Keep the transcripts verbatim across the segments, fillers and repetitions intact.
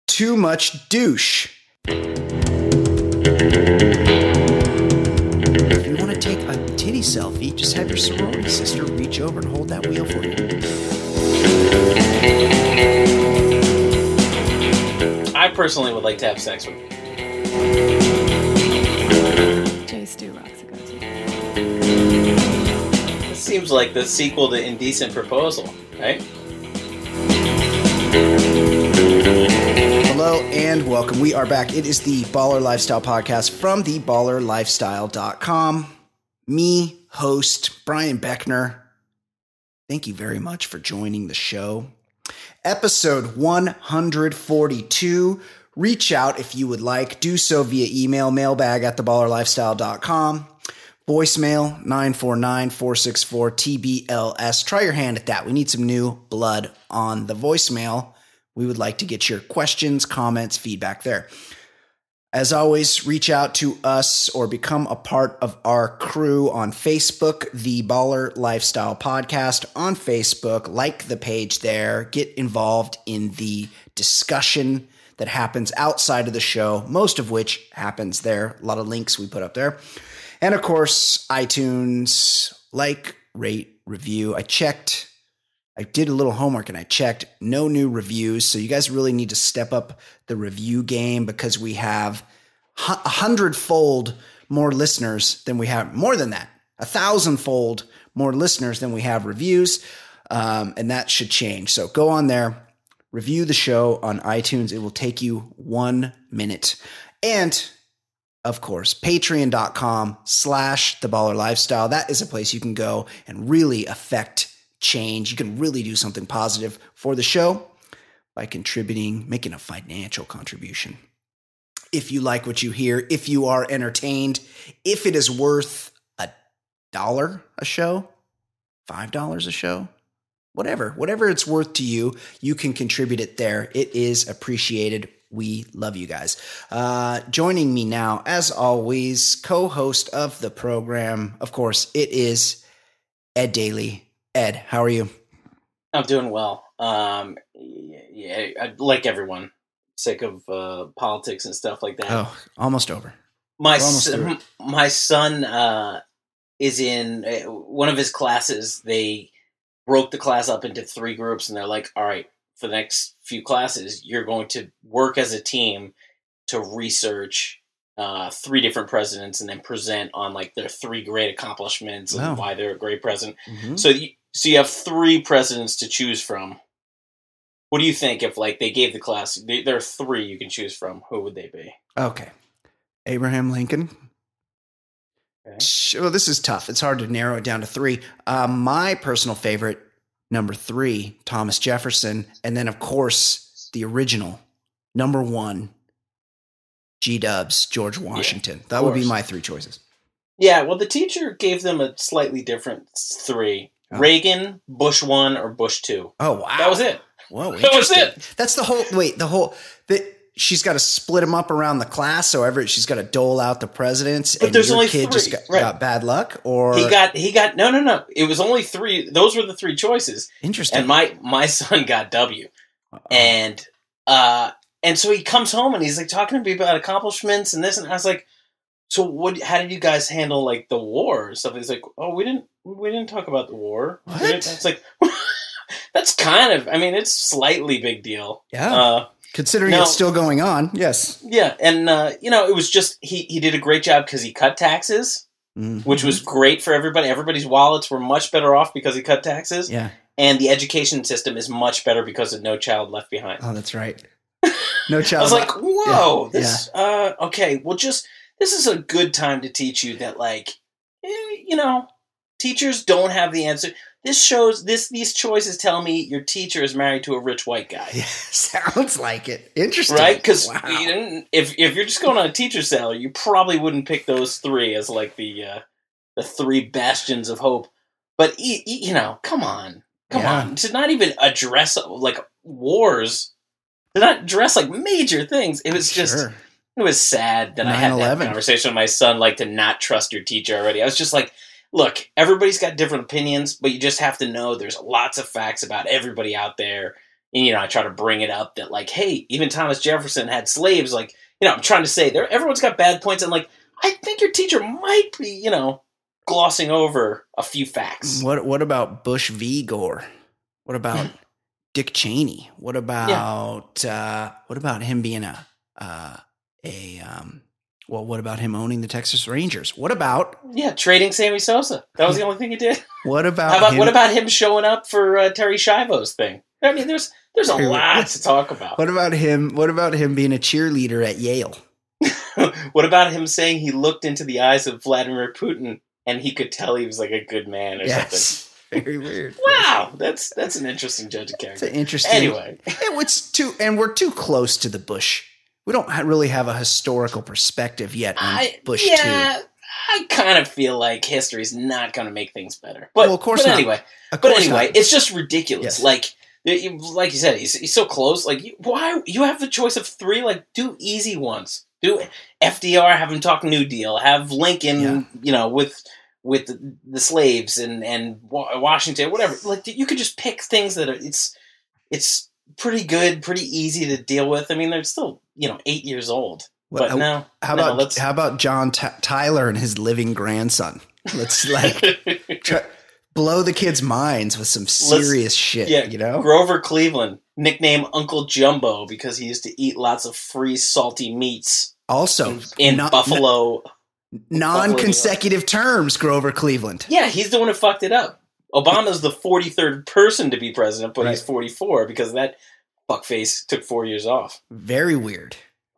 Too much douche. If you want to take a titty selfie, just have your sorority sister reach over and hold that wheel for you. I personally would like to have sex with you. Jay Stu rocks a go-to. This seems like the sequel to Indecent Proposal, right? Hello and welcome. We are back. It is the Baller Lifestyle Podcast from the baller lifestyle dot com. Me, host Brian Beckner. Thank you very much for joining the show. Episode one forty-two. Reach out if you would like. Do so via email, mailbag at the baller lifestyle dot com. Voicemail nine four nine, four six four, T B L S. Try your hand at that. We need some new blood on the voicemail. We would like to get your questions, comments, feedback there. As always, reach out to us or become a part of our crew on Facebook, The Baller Lifestyle Podcast on Facebook. Like the page there. Get involved in the discussion that happens outside of the show, most of which happens there. A lot of links we put up there. And of course, iTunes, like, rate, review. I checked. I did a little homework and I checked. No new reviews. So you guys really need to step up the review game because we have a hundredfold more listeners than we have. More than that. A thousandfold more listeners than we have reviews. Um, and that should change. So go on there. Review the show on iTunes. It will take you one minute. And of course, patreon.com slash the baller lifestyle. That is a place you can go and really affect change. You can really do something positive for the show by contributing, making a financial contribution. If you like what you hear, if you are entertained, if it is worth a dollar a show, five dollars a show, whatever, whatever it's worth to you, you can contribute it there. It is appreciated. We love you guys. Uh, joining me now, as always, co-host of the program, of course, it is Ed Daly. Ed, how are you? I'm doing well. Um, yeah, I, like everyone, sick of uh, politics and stuff like that. Oh, almost over. My son, my son uh, is in uh, one of his classes. They broke the class up into three groups, and they're like, "All right, for the next few classes, you're going to work as a team to research uh, three different presidents, and then present on like their three great accomplishments and wow. why they're a great president." Mm-hmm. So, you, so you have three presidents to choose from. What do you think if like they gave the class? They, there are three you can choose from. Who would they be? Okay, Abraham Lincoln. Okay. Well, this is tough. It's hard to narrow it down to three. Uh, my personal favorite, number three, Thomas Jefferson, and then of course the original, number one, G-Dubs, George Washington. Yeah, that would be my three choices. Yeah, well, the teacher gave them a slightly different three. Oh. Reagan, Bush one, or Bush two. Oh, wow. That was it. Whoa, that was it. That's the whole, wait, the whole, the, she's got to split them up around the class, so every, she's got to dole out the presidents, but and there's your only kid three. just got, right. got bad luck? Or He got, he got, no, no, no. It was only three. Those were the three choices. Interesting. And my, my son got W. Uh-oh. And, uh, and so he comes home and he's like talking to me about accomplishments and this, and I was like, so what? How did you guys handle like the war or stuff? He's like, oh, we didn't, we didn't talk about the war. What? It's like, that's kind of, I mean, it's slightly big deal. Yeah. Uh, Considering now, it's still going on. Yes. Yeah. And, uh, you know, it was just, he, he did a great job because he cut taxes, mm-hmm. which was great for everybody. Everybody's wallets were much better off because he cut taxes. Yeah. And the education system is much better because of No Child Left Behind. Oh, that's right. No Child. I was like, whoa, yeah. this, yeah. uh, okay, well, just, this is a good time to teach you that, like, eh, you know, teachers don't have the answer. This shows, this these choices tell me your teacher is married to a rich white guy. Yeah, sounds like it. Interesting. Right? Because wow. if, if you're just going on a teacher's salary, you probably wouldn't pick those three as, like, the uh, the three bastions of hope. But, you know, come on. Come yeah. on. To not even address, like, wars, to not address, like, major things. It was just... Sure. It was sad that I had that conversation with my son, like, to not trust your teacher already. I was just like, look, everybody's got different opinions, but you just have to know there's lots of facts about everybody out there. and, you know, I try to bring it up that, like, hey, even Thomas Jefferson had slaves. Like, you know, I'm trying to say there, everyone's got bad points. And, like, I think your teacher might be, you know, glossing over a few facts. What What about Bush v. Gore? What about Dick Cheney? What about yeah. uh, what about him being a uh, a um, well? What about him owning the Texas Rangers? What about yeah trading Sammy Sosa? That was the only thing he did. What about How about him? what about him showing up for uh, Terry Schiavo's thing? I mean, there's there's a lot to talk about. What about him? What about him being a cheerleader at Yale? What about him saying he looked into the eyes of Vladimir Putin and he could tell he was like a good man or yes. something? Very weird. Wow, that's that's an interesting judge of character. It's an interesting. Anyway, it's too, and we're too close to the Bush. We don't really have a historical perspective yet on I, Bush yeah, two. I kind of feel like history's not going to make things better. But, well, of course but not. anyway, Of but course anyway, not. it's just ridiculous. Yes. Like, you, like you said, he's, he's so close. Like, you, why you have the choice of three? Like, do easy ones. Do F D R, have him talk New Deal. Have Lincoln, Yeah. you know, with with the, the slaves and and Washington, whatever. Like, you could just pick things that are it's it's pretty good, pretty easy to deal with. I mean, they're still, you know, eight years old. Well, But no, How no, about let's, how about John T- Tyler and his living grandson? Let's like try, blow the kids' minds with some serious shit. yeah, You know, Grover Cleveland, nicknamed Uncle Jumbo because he used to eat lots of free salty meats also in, in not- Buffalo. non-consecutive terms. Grover Cleveland. Yeah, he's the one who fucked it up. Obama's the forty-third person to be president, but Right. he's forty-four because that fuckface took four years off. Very weird.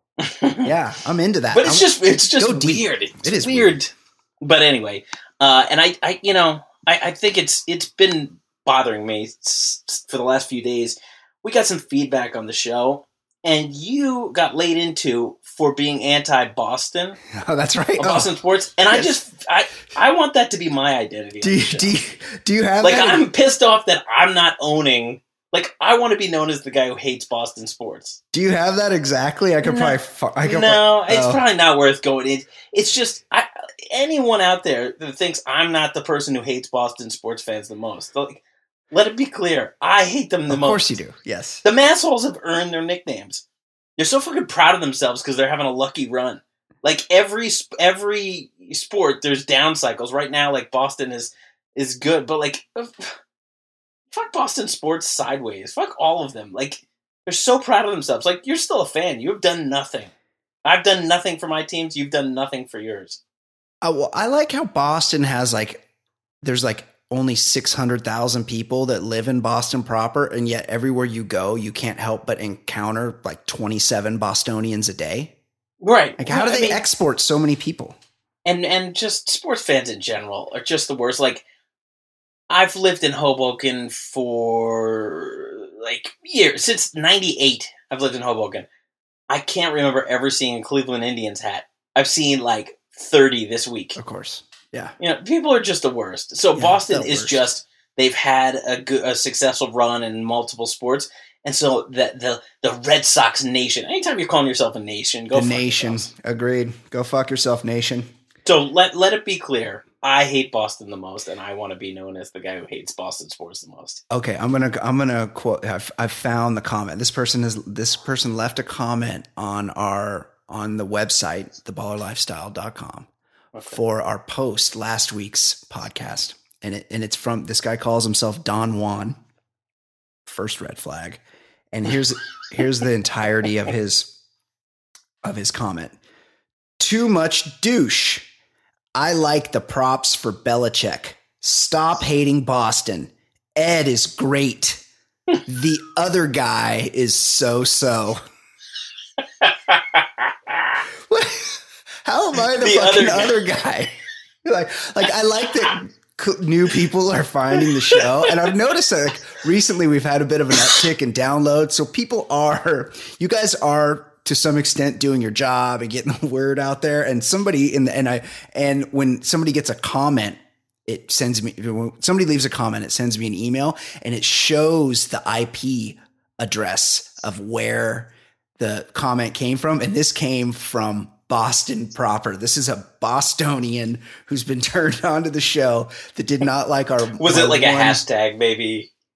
Yeah, I'm into that. But it's I'm- just it's just Go deep. weird. It's It is weird. But anyway, uh, and I, I you know, I, I think it's it's been bothering me s- s- for the last few days. We got some feedback on the show, and you got laid into for being anti-Boston, Oh, that's right. of Oh. Boston sports, and I Yes. just I I want that to be my identity. Do on you, the show. do you, do you have like that? I'm pissed off that I'm not owning. Like I want to be known as the guy who hates Boston sports. Do you have that exactly? I could No. probably. fu- I could No, it's oh. probably not worth going in. It's just I, anyone out there that thinks I'm not the person who hates Boston sports fans the most. Like, let it be clear, I hate them the Of most. course you do. Yes. The Massholes have earned their nicknames. They're so fucking proud of themselves because they're having a lucky run. Like every sp- every sport, there's down cycles. Right now, like Boston is is good, but like. Fuck Boston sports sideways. Fuck all of them. Like, they're so proud of themselves. Like, you're still a fan. You've done nothing. I've done nothing for my teams. You've done nothing for yours. Uh, well, I like how Boston has like, there's like only six hundred thousand people that live in Boston proper. And yet everywhere you go, you can't help but encounter like twenty-seven Bostonians a day. Right. Like, how do I they mean, export so many people? and, and just sports fans in general are just the worst. Like, I've lived in Hoboken for like years. Since ninety-eight, I've lived in Hoboken. I can't remember ever seeing a Cleveland Indians hat. I've seen like thirty this week. Of course. Yeah. You know, people are just the worst. So Yeah, Boston the is worst. just, they've had a good, a successful run in multiple sports. And so the, the, the Red Sox nation, anytime you're calling yourself a nation, go The fuck nation. yourselves. Agreed. Go fuck yourself, nation. So let, let it be clear. I hate Boston the most, and I want to be known as the guy who hates Boston sports the most. Okay, I'm gonna I'm gonna quote. I've, I've found the comment. This person has this person left a comment on our on the website the baller lifestyle dot com Okay. for our post last week's podcast, and it and it's from this guy calls himself Don Juan. First red flag, and here's here's the entirety of his of his comment. Too much douche. I like the props for Belichick. Stop hating Boston. Ed is great. The other guy is so-so. How am I the, The fucking other guy. other guy? like, like I like that co- new people are finding the show, and I've noticed that like, recently we've had a bit of an uptick in downloads. So people are, you guys are to some extent doing your job and getting the word out there. And somebody in the and I and when somebody gets a comment, it sends me. When somebody leaves a comment, it sends me an email, and it shows the I P address of where the comment came from, and this came from Boston proper. This is a Bostonian who's been turned on to the show that did not like our. Was our it like a one- hashtag, maybe?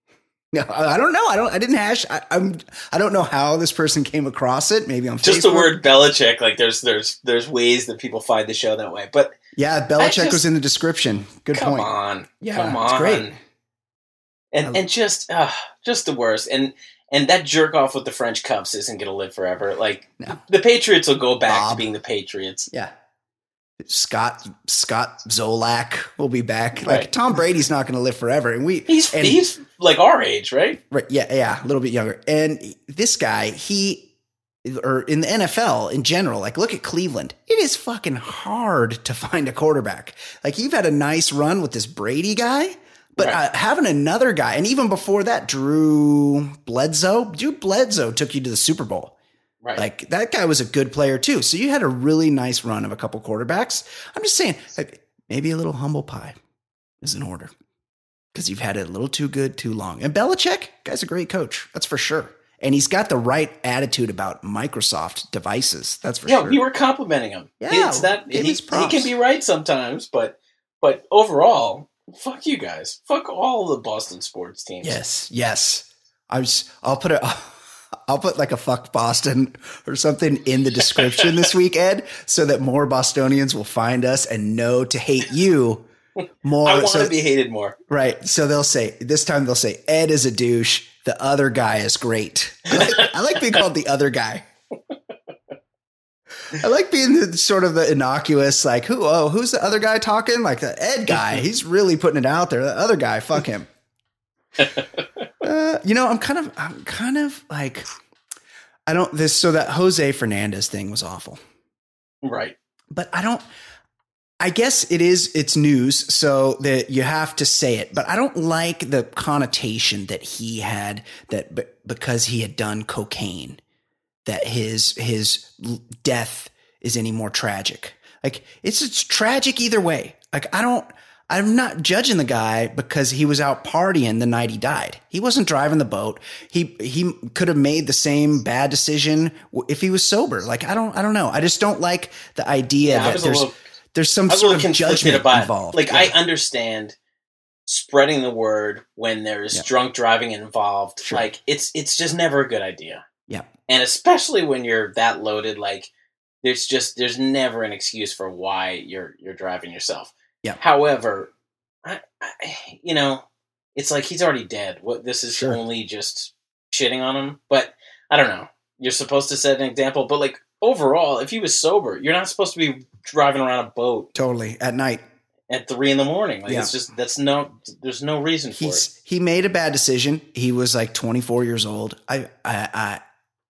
No, I don't know. I don't. I didn't hash. I, I'm. I don't know how this person came across it. Maybe on just Facebook. the word Belichick. Like there's there's there's ways that people find the show that way. But yeah, Belichick just, was in the description. Good come point. Come on, yeah, come on, it's great. And and just uh, just the worst. And and that jerk off with the French cuffs isn't going to live forever. Like no. the Patriots will go back Bob. to being the Patriots. Yeah. Scott Scott Zolak will be back. Right. Like Tom Brady's not going to live forever, and we he's and, he's like our age, right? Right. Yeah. Yeah. A little bit younger. And this guy, he or in the N F L in general, like look at Cleveland. It is fucking hard to find a quarterback. Like you've had a nice run with this Brady guy, but right. uh, having another guy, and even before that, Drew Bledsoe. Drew Bledsoe took you to the Super Bowl. Right. Like that guy was a good player too. So you had a really nice run of a couple quarterbacks. I'm just saying, like, maybe a little humble pie is in order because you've had it a little too good too long. And Belichick, guy's a great coach. That's for sure. And he's got the right attitude about Microsoft devices. That's for yeah, sure. Yeah, you were complimenting him. Yeah, it's that he, he can be right sometimes, but but overall, fuck you guys. Fuck all the Boston sports teams. Yes, yes. I was. I'll put it. I'll put like a fuck Boston or something in the description this week, Ed, so that more Bostonians will find us and know to hate you more. I want so, to be hated more. Right. So they'll say, this time they'll say, Ed is a douche. The other guy is great. I like, I like being called the other guy. I like being the, sort of the innocuous, like, who? Oh, who's the other guy talking? Like the Ed guy. He's really putting it out there. The other guy, fuck him. Uh, you know, I'm kind of, I'm kind of like, I don't, this, so that Jose Fernandez thing was awful. Right. But I don't, I guess it is, it's news, so that you have to say it, but I don't like the connotation that he had that b- because he had done cocaine, that his, his death is any more tragic. Like it's, it's tragic either way. Like I don't, I'm not judging the guy because he was out partying the night he died. He wasn't driving the boat. He he could have made the same bad decision if he was sober. Like I don't I don't know. I just don't like the idea yeah, that there's little, there's some sort of judgment about involved. Like yeah. I understand spreading the word when there's yeah. drunk driving involved. Sure. Like it's it's just never a good idea. Yeah, and especially when you're that loaded, like there's just there's never an excuse for why you're you're driving yourself. Yeah. However, I, I, you know, it's like he's already dead. What this is Sure. only just shitting on him. But I don't know. You're supposed to set an example. But like overall, if he was sober, you're not supposed to be driving around a boat totally at night at three in the morning. Like yeah. it's just that's no. There's no reason for He's, it. He made a bad decision. He was like twenty-four years old. I I I,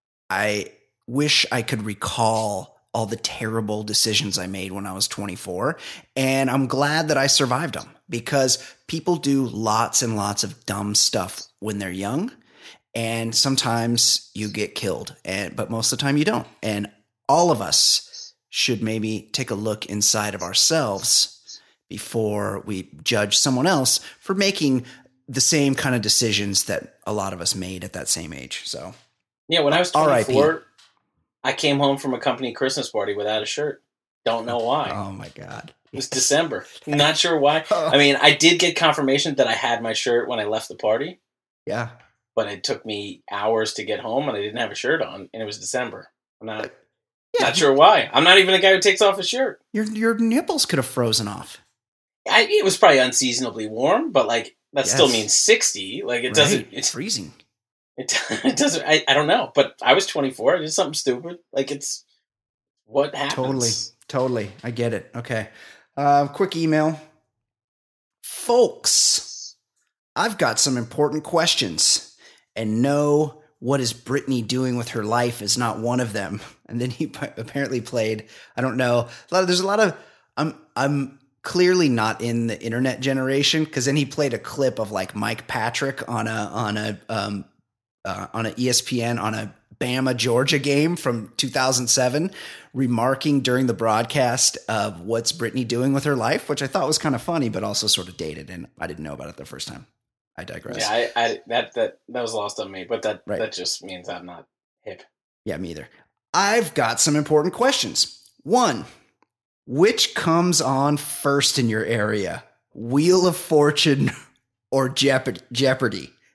I wish I could recall all the terrible decisions I made when I was twenty-four. And I'm glad that I survived them because people do lots and lots of dumb stuff when they're young. And sometimes you get killed, and but most of the time you don't. And all of us should maybe take a look inside of ourselves before we judge someone else for making the same kind of decisions that a lot of us made at that same age. So yeah, when I was twenty-four, I came home from a company Christmas party without a shirt. Don't know why. Oh my God. It was December. Not sure why. I mean, I did get confirmation that I had my shirt when I left the party. Yeah. But it took me hours to get home and I didn't have a shirt on and it was December. I'm not, yeah, not sure why. I'm not even a guy who takes off a shirt. Your your nipples could have frozen off. I, it was probably unseasonably warm, but like that yes. still means sixty. Like it right. doesn't. It's freezing. It, it doesn't. I, I don't know. But I was twenty-four. I did something stupid. Like it's what happens. Totally. Totally. I get it. Okay. Uh, quick email. Folks, I've got some important questions. And no, what is Brittany doing with her life is not one of them. And then he p- apparently played, I don't know, a lot of, there's a lot of, I'm, I'm clearly not in the internet generation. Cause then he played a clip of like Mike Patrick on a, on a, um, uh, on a E S P N on a Bama Georgia game from two thousand seven, remarking during the broadcast of what's Brittany doing with her life, which I thought was kind of funny, but also sort of dated. And I didn't know about it the first time. I digress. Yeah, I, I that that that was lost on me, but that right. that just means I'm not hip. Yeah, me either. I've got some important questions. One, which comes on first in your area? Wheel of Fortune or Jeopardy? Jeopardy?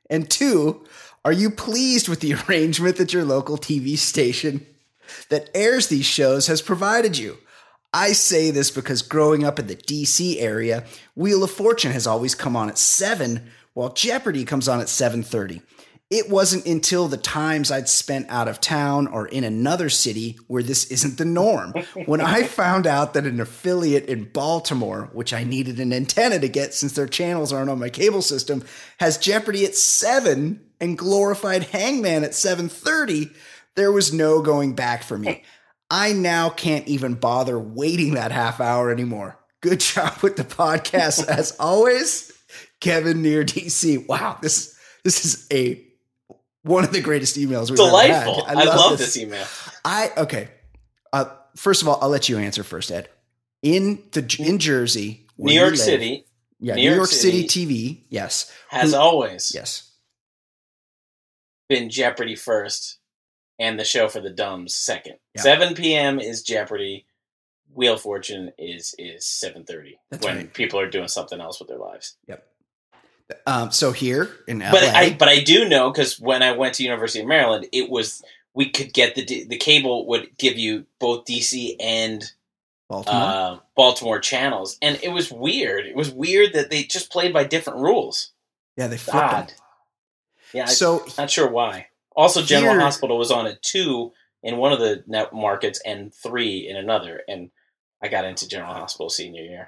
And two, are you pleased with the arrangement that your local T V station that airs these shows has provided you? I say this because growing up in the D C area, Wheel of Fortune has always come on at seven, while Jeopardy comes on at seven thirty. It wasn't until the times I'd spent out of town or in another city where this isn't the norm. When I found out that an affiliate in Baltimore, which I needed an antenna to get since their channels aren't on my cable system, has Jeopardy at seven and Glorified Hangman at seven thirty, there was no going back for me. I now can't even bother waiting that half hour anymore. Good job with the podcast as always, Kevin near D C. Wow, this this is a one of the greatest emails we've Delightful. ever had. I, I love, love this. this email. I okay. Uh, first of all, I'll let you answer first, Ed. In the in Jersey, New York live, City, yeah, New, New York, York City, City T V, yes, has Who, always yes been Jeopardy first, and the show for the dumbs second. Yeah. seven p.m. is Jeopardy. Wheel of Fortune is is seven thirty when right. people are doing something else with their lives. Yep. Um, so here in L A, but I but I do know because when I went to University of Maryland, it was we could get the the cable would give you both D C and Baltimore. Uh, Baltimore channels, and it was weird. It was weird that they just played by different rules. Yeah, they flipped Odd. them. Yeah, so I'm not sure why. Also, General here, Hospital was on at two in one of the net markets and three in another, and I got into General Hospital senior year.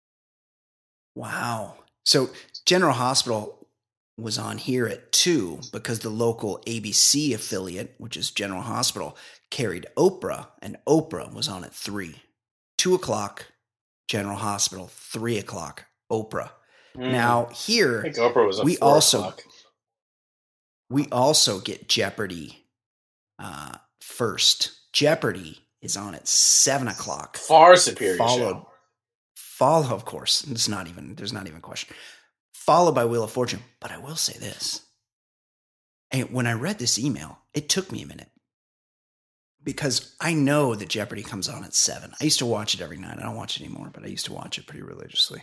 Wow. So General Hospital was on here at two because the local A B C affiliate, which is General Hospital, carried Oprah, and Oprah was on at three. Two o'clock, General Hospital. Three o'clock, Oprah. Mm. Now here, I think Oprah was on we four also o'clock. we also get Jeopardy uh, first. Jeopardy is on at seven o'clock. Far superior. Followed. Show. Follow, of course. It's not even. There's not even a question. Followed by Wheel of Fortune. But I will say this. And when I read this email, it took me a minute. Because I know that Jeopardy comes on at seven. I used to watch it every night. I don't watch it anymore, but I used to watch it pretty religiously.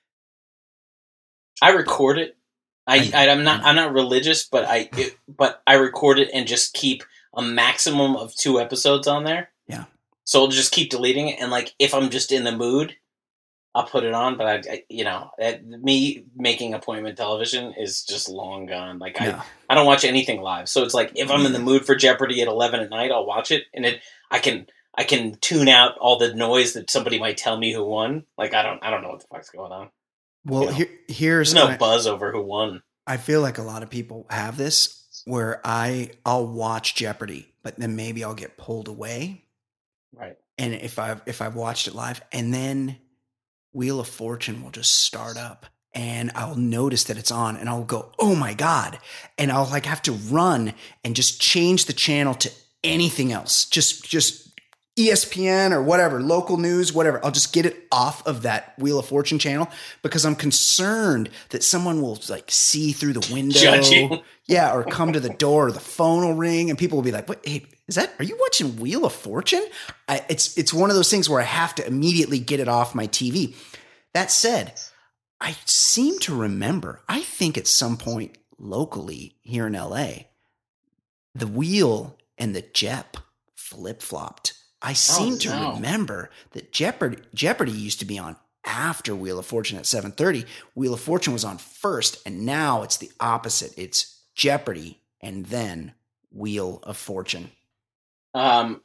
I record it. I, I I'm not I'm not religious, but I it, but I record it and just keep a maximum of two episodes on there. Yeah. So I'll just keep deleting it, and like if I'm just in the mood, I'll put it on. But I, I you know, that, me making appointment television is just long gone. Like I, yeah. I don't watch anything live. So it's like if I'm in the mood for Jeopardy at eleven at night, I'll watch it, and it I can I can tune out all the noise that somebody might tell me who won. Like I don't I don't know what the fuck's going on. Well, you know? here, here's There's no I, buzz over who won. I feel like a lot of people have this where I I'll watch Jeopardy, but then maybe I'll get pulled away. Right. And if I've if I've watched it live, and then Wheel of Fortune will just start up, and I'll notice that it's on, and I'll go, "Oh my God!" And I'll like have to run and just change the channel to anything else, just just E S P N or whatever, local news, whatever. I'll just get it off of that Wheel of Fortune channel because I'm concerned that someone will like see through the window, judge you. Yeah, or come to the door, or the phone will ring, and people will be like, "What? Hey, is that? Are you watching Wheel of Fortune?" I, it's it's one of those things where I have to immediately get it off my T V. That said, I seem to remember, I think at some point locally here in L A, the Wheel and the Jep flip-flopped. I seem oh, to no. remember that Jeopardy, Jeopardy used to be on after Wheel of Fortune at seven thirty. Wheel of Fortune was on first, and now it's the opposite. It's Jeopardy and then Wheel of Fortune. Um,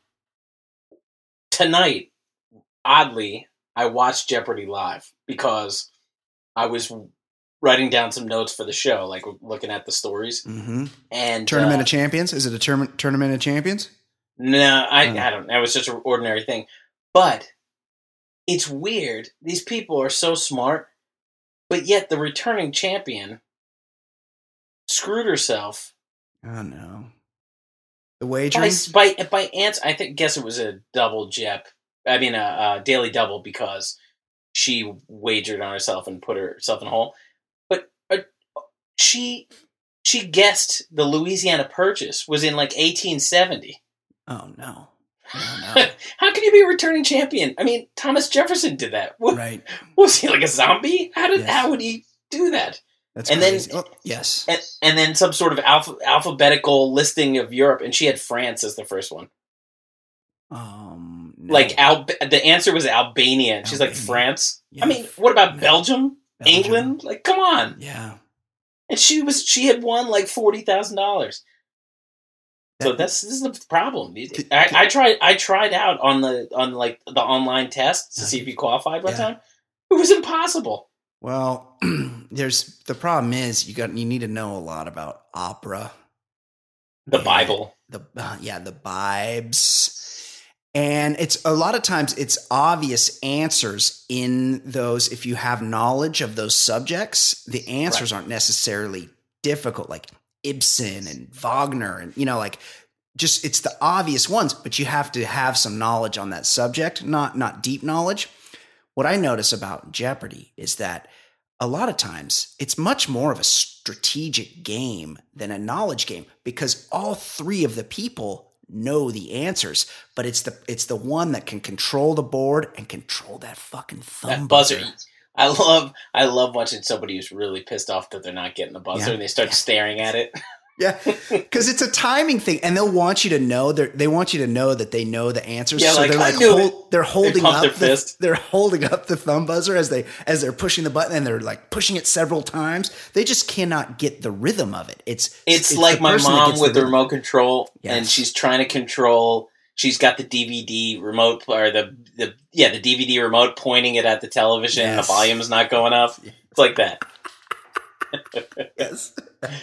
tonight, oddly, I watched Jeopardy live because I was writing down some notes for the show, like looking at the stories. Mm-hmm. And Tournament uh, of Champions? Is it a term- Tournament of Champions? No, I, oh. I don't. That was just an ordinary thing. But it's weird. These people are so smart, but yet the returning champion screwed herself. Oh no! The wagering by by, by ants. I think. Guess it was a double Jep. I mean, a, a daily double because she wagered on herself and put herself in a hole. But uh, she she guessed the Louisiana Purchase was in like eighteen seventy. Oh, no. no, no. How can you be a returning champion? I mean, Thomas Jefferson did that. What, right. Was he like a zombie? How did? Yes. How would he do that? That's and crazy. then oh, yes, and, and then some sort of alpha, alphabetical listing of Europe, and she had France as the first one. Um, no. Like Al- the answer was Albania, and she's Albania. like France. Yeah. I mean, what about No. Belgium? Belgium. England? Like, come on! Yeah, And she was she had won like forty thousand dollars. So That- that's this is the problem. I, I tried I tried out on the on like the online tests to see if you qualified one Yeah. time. It was impossible. Well, there's the problem is you got you need to know a lot about opera, The Yeah. Bible. the uh, yeah the vibes, and it's a lot of times it's obvious answers in those. If you have knowledge of those subjects, the answers aren't necessarily difficult, like Ibsen and Wagner, and you know, like just it's the obvious ones. But you have to have some knowledge on that subject, not not deep knowledge. What I notice about Jeopardy is that a lot of times it's much more of a strategic game than a knowledge game because all three of the people know the answers, but it's the it's the one that can control the board and control that fucking thumb That buzzer. buzzer. I love I love watching somebody who's really pissed off that they're not getting the buzzer Yeah. and they start staring at it. Yeah, because it's a timing thing, and they'll want you to know they they want you to know that they know the answers. Yeah, so like, they're I like knew hold, they're holding pump up their the, fist. they're holding up the thumb buzzer as they as they're pushing the button, and they're like pushing it several times. They just cannot get the rhythm of it. It's It's, it's like the my person that mom gets with the rhythm. remote control, Yes. and she's trying to control. She's got the D V D remote or the the yeah the D V D remote pointing it at the television, and the Yes. volume's not going up. It's like that. Yes.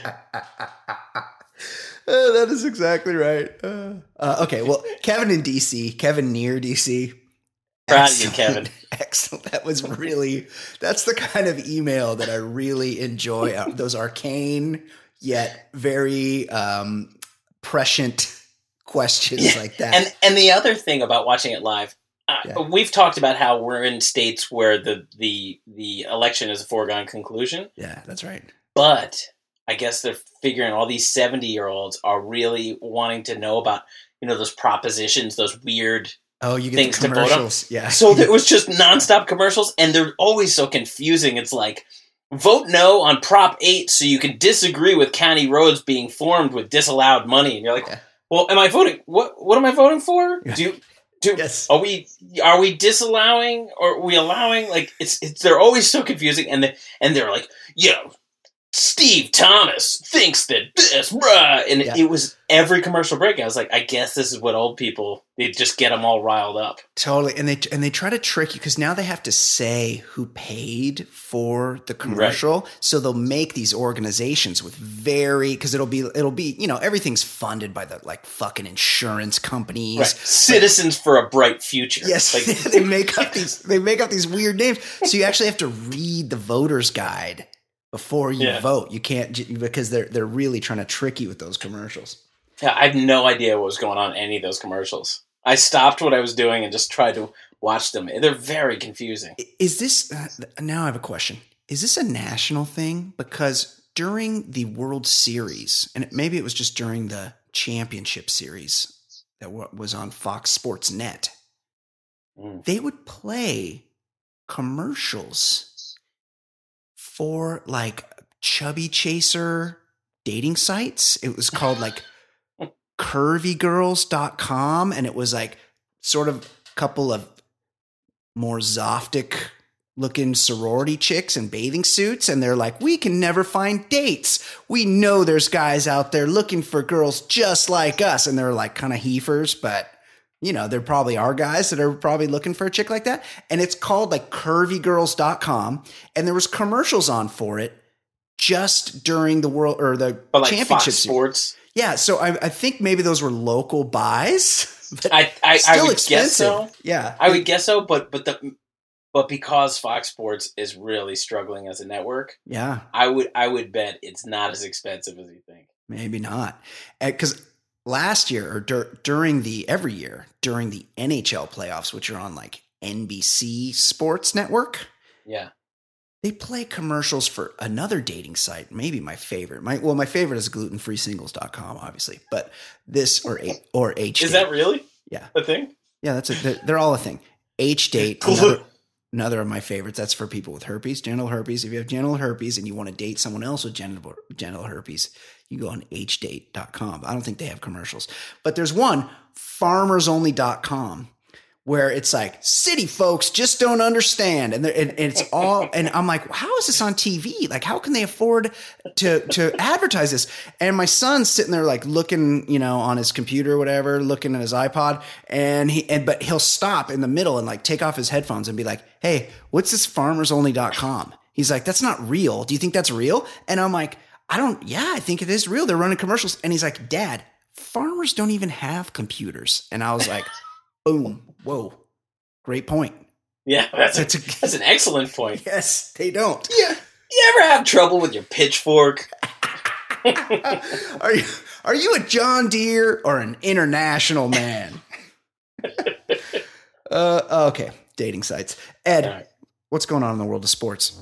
Uh, that is exactly right. Uh, uh, okay, well, Kevin in D C, Kevin near D C. Proud of you, Excellent. Kevin. Excellent. That was really, that's the kind of email that I really enjoy. Uh, those arcane yet very um, prescient questions Yeah, like that. And and the other thing about watching it live, uh, Yeah. we've talked about how we're in states where the the the election is a foregone conclusion, yeah, that's right. but I guess they're figuring all these seventy year olds are really wanting to know about you know those propositions, those weird. Oh, you get Things the to vote on. commercials. Yeah. So there was just nonstop commercials, and they're always so confusing. It's like, vote no on Prop eight so you can disagree with county roads being formed with disallowed money. And you're like, Yeah. well, am I voting? What What am I voting for? Yeah. Do you, do Yes. are we are we disallowing or are we allowing? Like it's it's they're always so confusing, and they, and they're like, you know, Steve Thomas thinks that this, bruh, and Yeah. it was every commercial break. I was like, I guess this is what old people they just get them all riled up. Totally, and they and they try to trick you because now they have to say who paid for the commercial, so they'll make these organizations with very because it'll be it'll be you know everything's funded by the like fucking insurance companies. Right. Citizens for a Bright Future. Yes, Like, they make up these they make up these weird names, so you actually have to read the voter's guide before you Yeah. vote. You can't j- because they're they're really trying to trick you with those commercials. yeah, I have no idea what was going on in any of those commercials. I stopped what I was doing and just tried to watch them. They're very confusing. Is this uh, now? I have a question. Is this a national thing? Because during the World Series, and it, maybe it was just during the Championship Series that w- was on Fox Sports Net, Mm. they would play commercials for like chubby chaser dating sites. It was called like curvy girls dot com, and it was like sort of a couple of more Zoftic looking sorority chicks in bathing suits, and they're like, we can never find dates. We know there's guys out there looking for girls just like us. And they're like kind of heifers, but you know, there probably are guys that are probably looking for a chick like that. And it's called like curvy girls dot com. And there was commercials on for it just during the world or the But like championship. Fox Sports. Yeah. So I, I think maybe those were local buys. but I, I, I still would expensive. guess so. Yeah. I would guess so, but but the but because Fox Sports is really struggling as a network, Yeah. I would I would bet it's not as expensive as you think. Maybe not. Because last year or dur- during the every year during the N H L playoffs, which are on like N B C Sports Network, Yeah. they play commercials for another dating site. Maybe my favorite. My well, my favorite is gluten free singles dot com, obviously. But this or a, or H. Is that really Yeah. a thing? Yeah, that's a, they're, they're all a thing. H date. Glu- Another, another of my favorites. That's for people with herpes, genital herpes. If you have genital herpes and you want to date someone else with genital, genital herpes, you go on h date dot com. I don't think they have commercials. But there's one, farmers only dot com, where it's like, city folks just don't understand. And, and, and it's all, and I'm like, how is this on T V? Like, how can they afford to, to advertise this? And my son's sitting there like looking, you know, on his computer or whatever, looking at his iPod, and he, and, but he'll stop in the middle and like take off his headphones and be like, hey, what's this farmers only dot com? He's like, that's not real. Do you think that's real? And I'm like, I don't, yeah, I think it is real. They're running commercials. And he's like, Dad, farmers don't even have computers. And I was like, boom. Whoa, great point. Yeah, that's, that's, a, a, that's an excellent point. Yes, they don't. Yeah. You ever have trouble with your pitchfork? are you are you a John Deere or an international man? uh, okay, dating sites. Ed, right. What's going on in the world of sports?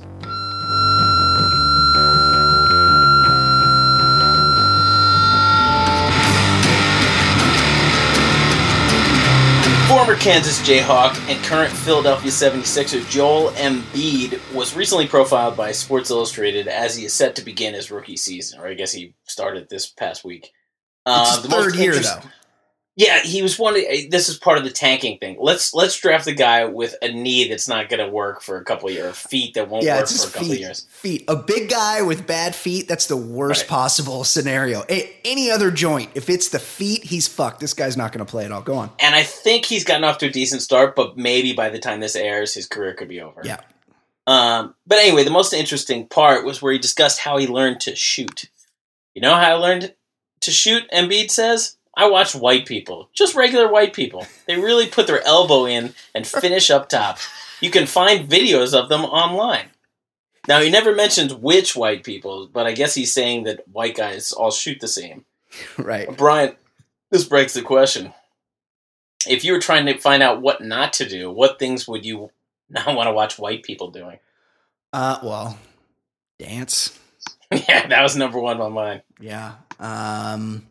Former Kansas Jayhawk and current Philadelphia seventy-sixer Joel Embiid was recently profiled by Sports Illustrated as he is set to begin his rookie season, or I guess he started this past week. Uh, it's his the third year, though. Yeah, he was one. Of, this is part of the tanking thing. Let's let's draft a guy with a knee that's not going to work for a couple of years, or feet that won't yeah, work it's for a couple feet, of years. Feet. A big guy with bad feet, that's the worst right. possible scenario. A- any other joint, if it's the feet, he's fucked. This guy's not going to play at all. Go on. And I think he's gotten off to a decent start, but maybe by the time this airs, his career could be over. Yeah. Um. But anyway, the most interesting part was where he discussed how he learned to shoot. You know how I learned to shoot, Embiid says? I watched white people, just regular white people. They really put their elbow in and finish up top. You can find videos of them online. Now, he never mentions which white people, but I guess he's saying that white guys all shoot the same. Right. Brian, this begs the question. If you were trying to find out what not to do, what things would you not want to watch white people doing? Uh, well, dance. Yeah, that was number one on mine. Yeah. Um...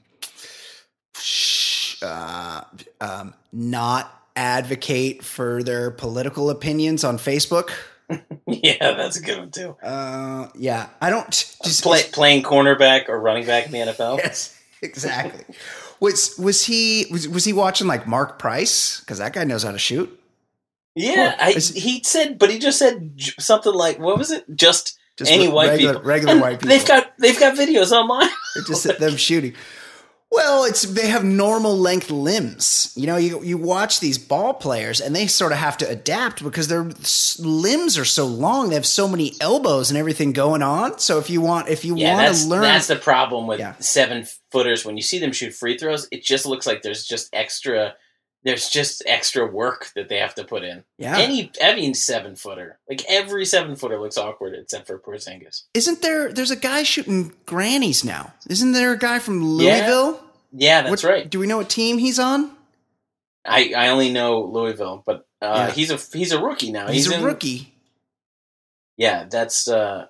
Uh, um, not advocate for their political opinions on Facebook. Yeah, that's a good one too. Uh, yeah, I don't just Play, playing cornerback or running back in the N F L. Yes, exactly. was was he was, was he watching like Mark Price? Because that guy knows how to shoot. Yeah, I, he said, but he just said something like, "What was it? Just, just any white regular, people, regular and white people." They've got they've got videos online. They're just them shooting. Well, it's they have normal length limbs. You know, you you watch these ball players and they sort of have to adapt because their limbs are so long. They have so many elbows and everything going on. So if you want, if you yeah, want that's, to learn, that's the problem with yeah. seven footers. When you see them shoot free throws, it just looks like there's just extra. There's just extra work that they have to put in. Yeah, any I mean seven footer. Like every seven footer looks awkward except for Porzingis. Isn't there? There's a guy shooting grannies now. Isn't there a guy from Louisville? Yeah. Yeah, that's what, right. Do we know what team he's on? I, I only know Louisville, but uh, yeah. he's a he's a rookie now. He's, he's a in, rookie. Yeah, that's uh,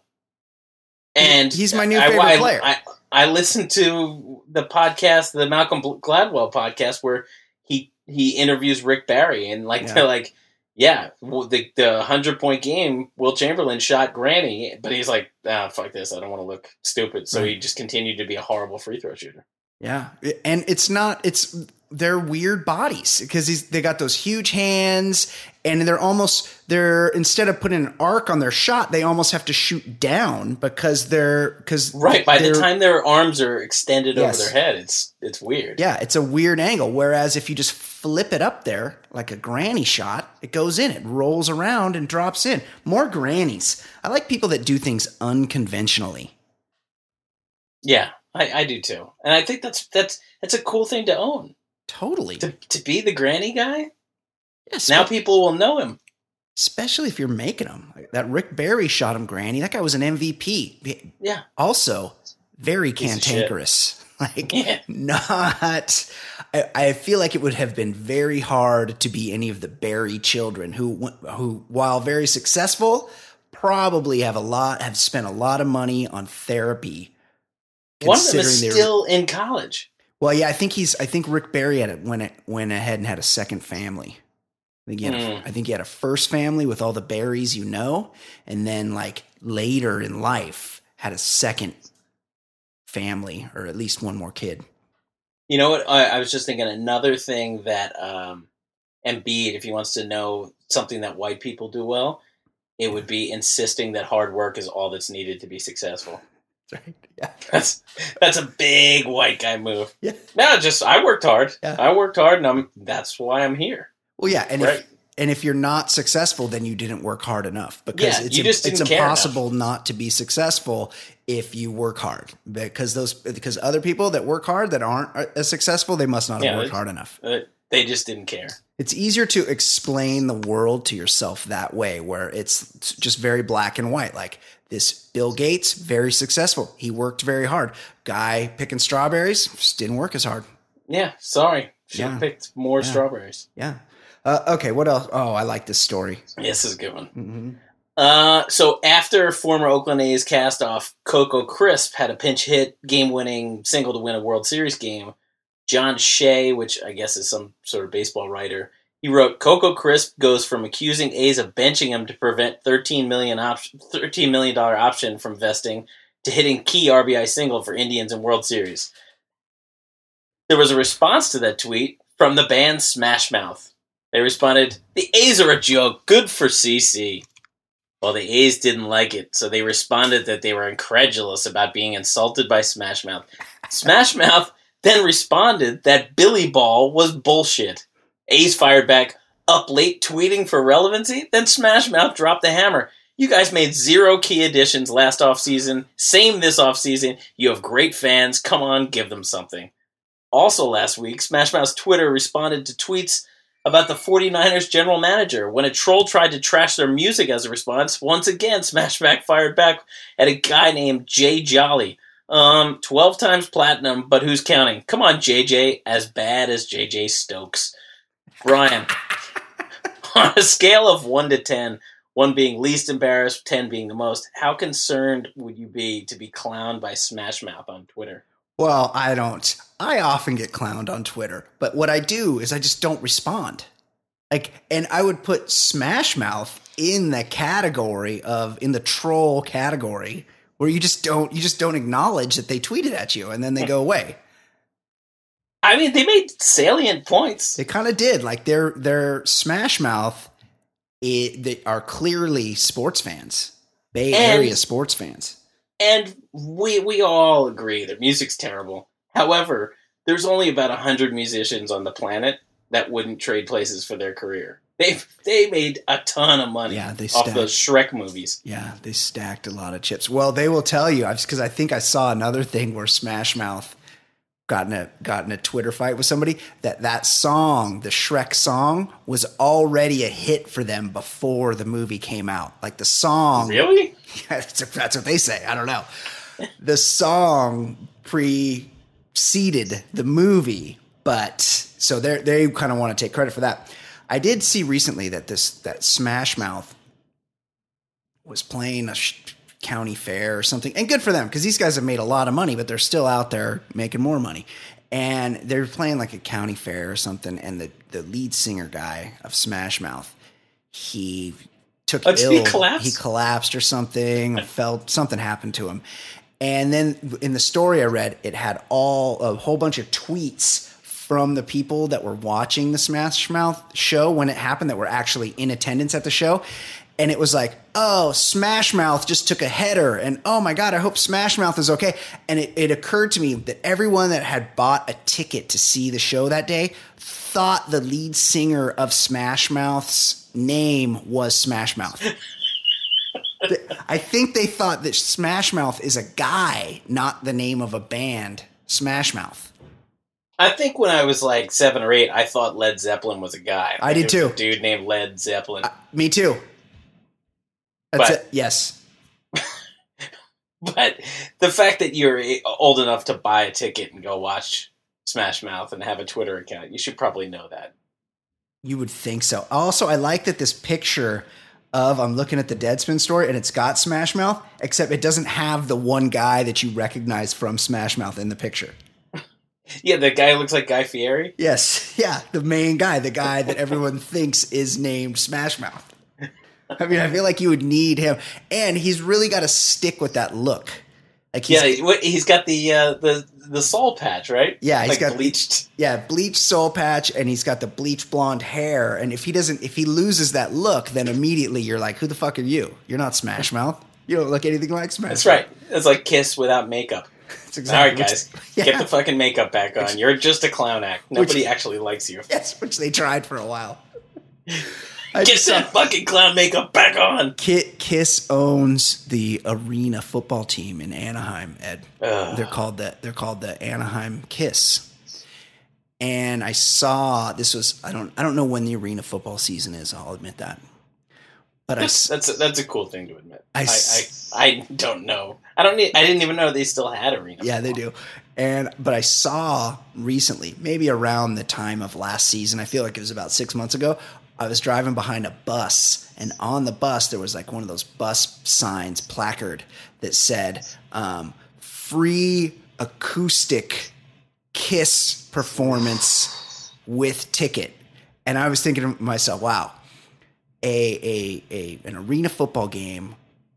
and he's my new favorite I, player. I, I, I listened to the podcast, the Malcolm Gladwell podcast, where he he interviews Rick Barry, and like yeah. they're like, yeah, the the hundred point game, Will Chamberlain shot Granny, but he's like, ah, fuck this, I don't want to look stupid, so right. he just continued to be a horrible free throw shooter. Yeah, and it's not. It's they're weird bodies because he's they got those huge hands, and they're almost they're instead of putting an arc on their shot, they almost have to shoot down because they're because right by the time their arms are extended yes. over their head, it's it's weird. Yeah, it's a weird angle. Whereas if you just flip it up there like a granny shot, it goes in, it rolls around and drops in. More grannies. I like people that do things unconventionally. Yeah. I, I do too, and I think that's that's that's a cool thing to own. Totally, to to be the granny guy. Yes, now people will know him, especially if you're making them. That Rick Barry shot him granny. That guy was an M V P. Yeah. Also, very cantankerous. Like yeah. not. I, I feel like it would have been very hard to be any of the Barry children who who, while very successful, probably have a lot have spent a lot of money on therapy. One of them is still in college. Well, yeah, I think he's. I think Rick Barry had it went it went ahead and had a second family. I think he had, Mm. a, I think he had a first family with all the berries, you know, and then like later in life had a second family, or at least one more kid. You know what? I, I was just thinking another thing that um, Embiid, if he wants to know something that white people do well, it would be insisting that hard work is all that's needed to be successful. That's right. Yeah. That's that's a big white guy move. Yeah. No, just I worked hard. Yeah. I worked hard, and I'm that's why I'm here. Well, yeah, and Right. if and if you're not successful, then you didn't work hard enough, because Yeah, it's you just it's didn't care impossible not to be successful if you work hard, because those because other people that work hard that aren't as successful, they must not have Yeah, worked they- hard enough. Uh, they just didn't care. It's easier to explain the world to yourself that way, where it's just very black and white. Like this Bill Gates, very successful. He worked very hard. Guy picking strawberries, just didn't work as hard. Yeah, sorry. Should have Yeah. picked more Yeah. strawberries. Yeah. Uh, okay, what else? Oh, I like this story. This is a good one. Mm-hmm. Uh, so after former Oakland A's cast-off Coco Crisp had a pinch hit game-winning single to win a World Series game, John Shea, which I guess is some sort of baseball writer, he wrote, Coco Crisp goes from accusing A's of benching him to prevent thirteen million dollars op- thirteen million dollars option from vesting to hitting key R B I single for Indians in World Series. There was a response to that tweet from the band Smash Mouth. They responded, the A's are a joke. Good for C C. Well, the A's didn't like it, so they responded that they were incredulous about being insulted by Smash Mouth. Smash Mouth then responded that Billy Ball was bullshit. A's fired back, up late tweeting for relevancy? Then Smash Mouth dropped the hammer. You guys made zero key additions last offseason. Same this offseason. You have great fans. Come on, give them something. Also last week, Smash Mouth's Twitter responded to tweets about the 49ers general manager. When a troll tried to trash their music as a response, once again, Smash Mouth fired back at a guy named Jay Jolly. Um, twelve times platinum, but who's counting? Come on, J J, as bad as J J Stokes. Brian, on a scale of one to ten, one being least embarrassed, ten being the most, how concerned would you be to be clowned by Smash Mouth on Twitter? Well, I don't. I often get clowned on Twitter, but what I do is I just don't respond. Like, and I would put Smash Mouth in the category of in the troll category where you just don't you just don't acknowledge that they tweeted at you and then they go away. I mean, they made salient points. They kind of did. Like their their Smash Mouth, it, they are clearly sports fans, Bay And- Area sports fans. And we we all agree that music's terrible. However, there's only about one hundred musicians on the planet that wouldn't trade places for their career. They they made a ton of money Yeah, they off stacked. those Shrek movies. Yeah, they stacked a lot of chips. Well, they will tell you, because I think I saw another thing where Smash Mouth got in a got in a Twitter fight with somebody, that that song, the Shrek song, was already a hit for them before the movie came out. Like the song, Really? yeah, that's, that's what they say. I don't know. The song preceded the movie, but so they they kind of want to take credit for that. I did see recently that this that Smash Mouth was playing a sh- county fair or something, and good for them because these guys have made a lot of money, but they're still out there making more money. And they're playing like a county fair or something, and the the lead singer guy of Smash Mouth, he took Oh, did ill. he collapse? He collapsed or something. Felt something happened to him. And then in the story I read, it had all a whole bunch of tweets from the people that were watching the Smash Mouth show when it happened, that were actually in attendance at the show. And it was like, oh, Smash Mouth just took a header. And oh my God, I hope Smash Mouth is okay. And it, it occurred to me that everyone that had bought a ticket to see the show that day thought the lead singer of Smash Mouth's name was Smash Mouth. I think they thought that Smash Mouth is a guy, not the name of a band, Smash Mouth. I think when I was like seven or eight, I thought Led Zeppelin was a guy. I did There was too. A dude named Led Zeppelin. Uh, me too. That's But- it. Yes. But the fact that you're old enough to buy a ticket and go watch Smash Mouth and have a Twitter account, you should probably know that. You would think so. Also, I like that this picture of, I'm looking at the Deadspin story, and it's got Smash Mouth, except it doesn't have the one guy that you recognize from Smash Mouth in the picture. Yeah, the guy who looks like Guy Fieri. Yes, yeah, the main guy, the guy that everyone thinks is named Smash Mouth. I mean, I feel like you would need him, and he's really got to stick with that look. Like he's, yeah, he- he's got the uh, the the soul patch, right? Yeah, he's like got bleached. Yeah, bleached soul patch, and he's got the bleach blonde hair. And if he doesn't, if he loses that look, then immediately you're like, "Who the fuck are you? You're not Smash Mouth. You don't look anything like Smash." That's Mouth. right. It's like Kiss without makeup. That's exactly All right, which- guys, yeah. get the fucking makeup back on. You're just a clown act. Nobody Which- actually likes you. Yes, which they tried for a while. I Get just that saw fucking clown makeup back on. Ki- Kiss owns the arena football team in Anaheim. Ed, Ugh. they're called the they're called the Anaheim Kiss. And I saw this was I don't I don't know when the arena football season is. I'll admit that. But I That's s- that's a, that's a cool thing to admit. I I, I, s- I don't know. I don't. Need, I didn't even know they still had arena. yeah, they do. And but I saw recently, maybe around the time of last season, I feel like it was about six months ago, I was driving behind a bus, and on the bus there was like one of those bus signs, placard that said um, "Free acoustic Kiss performance with ticket." And I was thinking to myself, "Wow, a a, a an arena football game,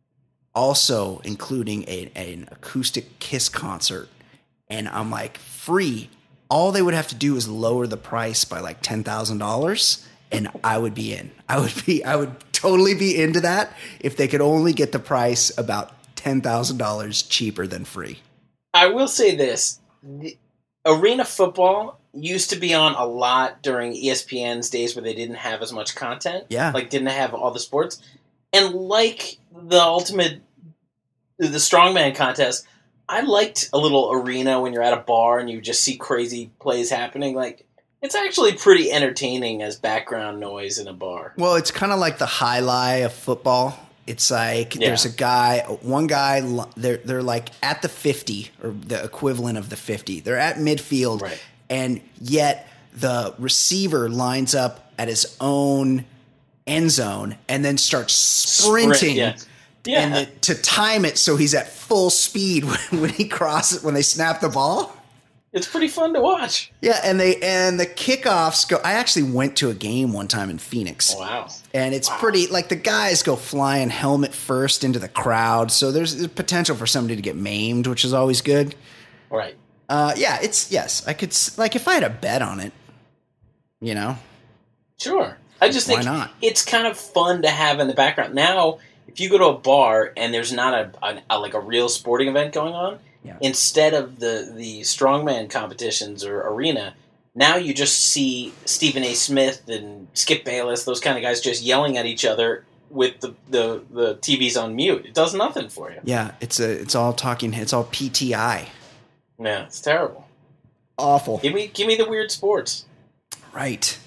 also including a, an acoustic Kiss concert." And I'm like, free. All they would have to do is lower the price by like ten thousand dollars, and I would be in. I would be. I would totally be into that if they could only get the price about ten thousand dollars cheaper than free. I will say this: the arena football used to be on a lot during E S P N's days where they didn't have as much content. Yeah. like didn't have all the sports, and like the ultimate, the strongman contest. I liked a little arena when you're at a bar and you just see crazy plays happening. Like, it's actually pretty entertaining as background noise in a bar. Well, it's kind of like the highlight of football. It's like Yeah. there's a guy, one guy, they're they're like at the fifty or the equivalent of the fifty. They're at midfield, Right. and yet the receiver lines up at his own end zone and then starts sprinting. Sprint, yeah. Yeah. And the, to time it so he's at full speed when, when he crosses when they snap the ball. It's pretty fun to watch. Yeah, and they and the kickoffs go. I actually went to a game one time in Phoenix. Wow. And it's pretty, like the guys go flying helmet first into the crowd. So there's the potential for somebody to get maimed, which is always good. Right. Uh, yeah, it's, yes, I could, s- like if I had a bet on it, you know, Sure. I just Why think not? it's kind of fun to have in the background. Now, if you go to a bar and there's not a, a, a like a real sporting event going on, Yeah. instead of the, the strongman competitions or arena, now you just see Stephen A. Smith and Skip Bayless, those kind of guys just yelling at each other with the, the, the T Vs on mute. It does nothing for you. yeah, it's a, it's all talking, it's all P T I. Yeah, it's terrible. Awful. Give me give me the weird sports. Right.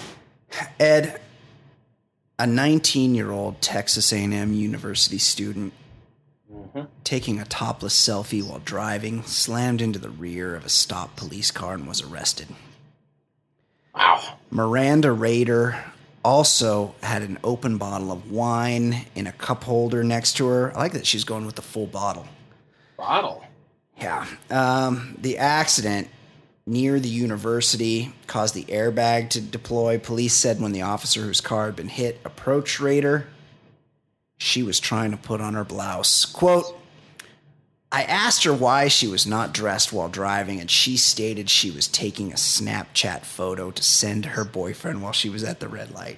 Ed, a nineteen-year-old Texas A and M University student hmm taking a topless selfie while driving slammed into the rear of a stopped police car and was arrested. Wow. Miranda Rader also had an open bottle of wine in a cup holder next to her. I like that she's going with the full bottle. Bottle. Yeah. Um, the accident near the university caused the airbag to deploy. Police said when the officer whose car had been hit approached Rader, she was trying to put on her blouse. Quote, I asked her why she was not dressed while driving, and she stated she was taking a Snapchat photo to send to her boyfriend while she was at the red light.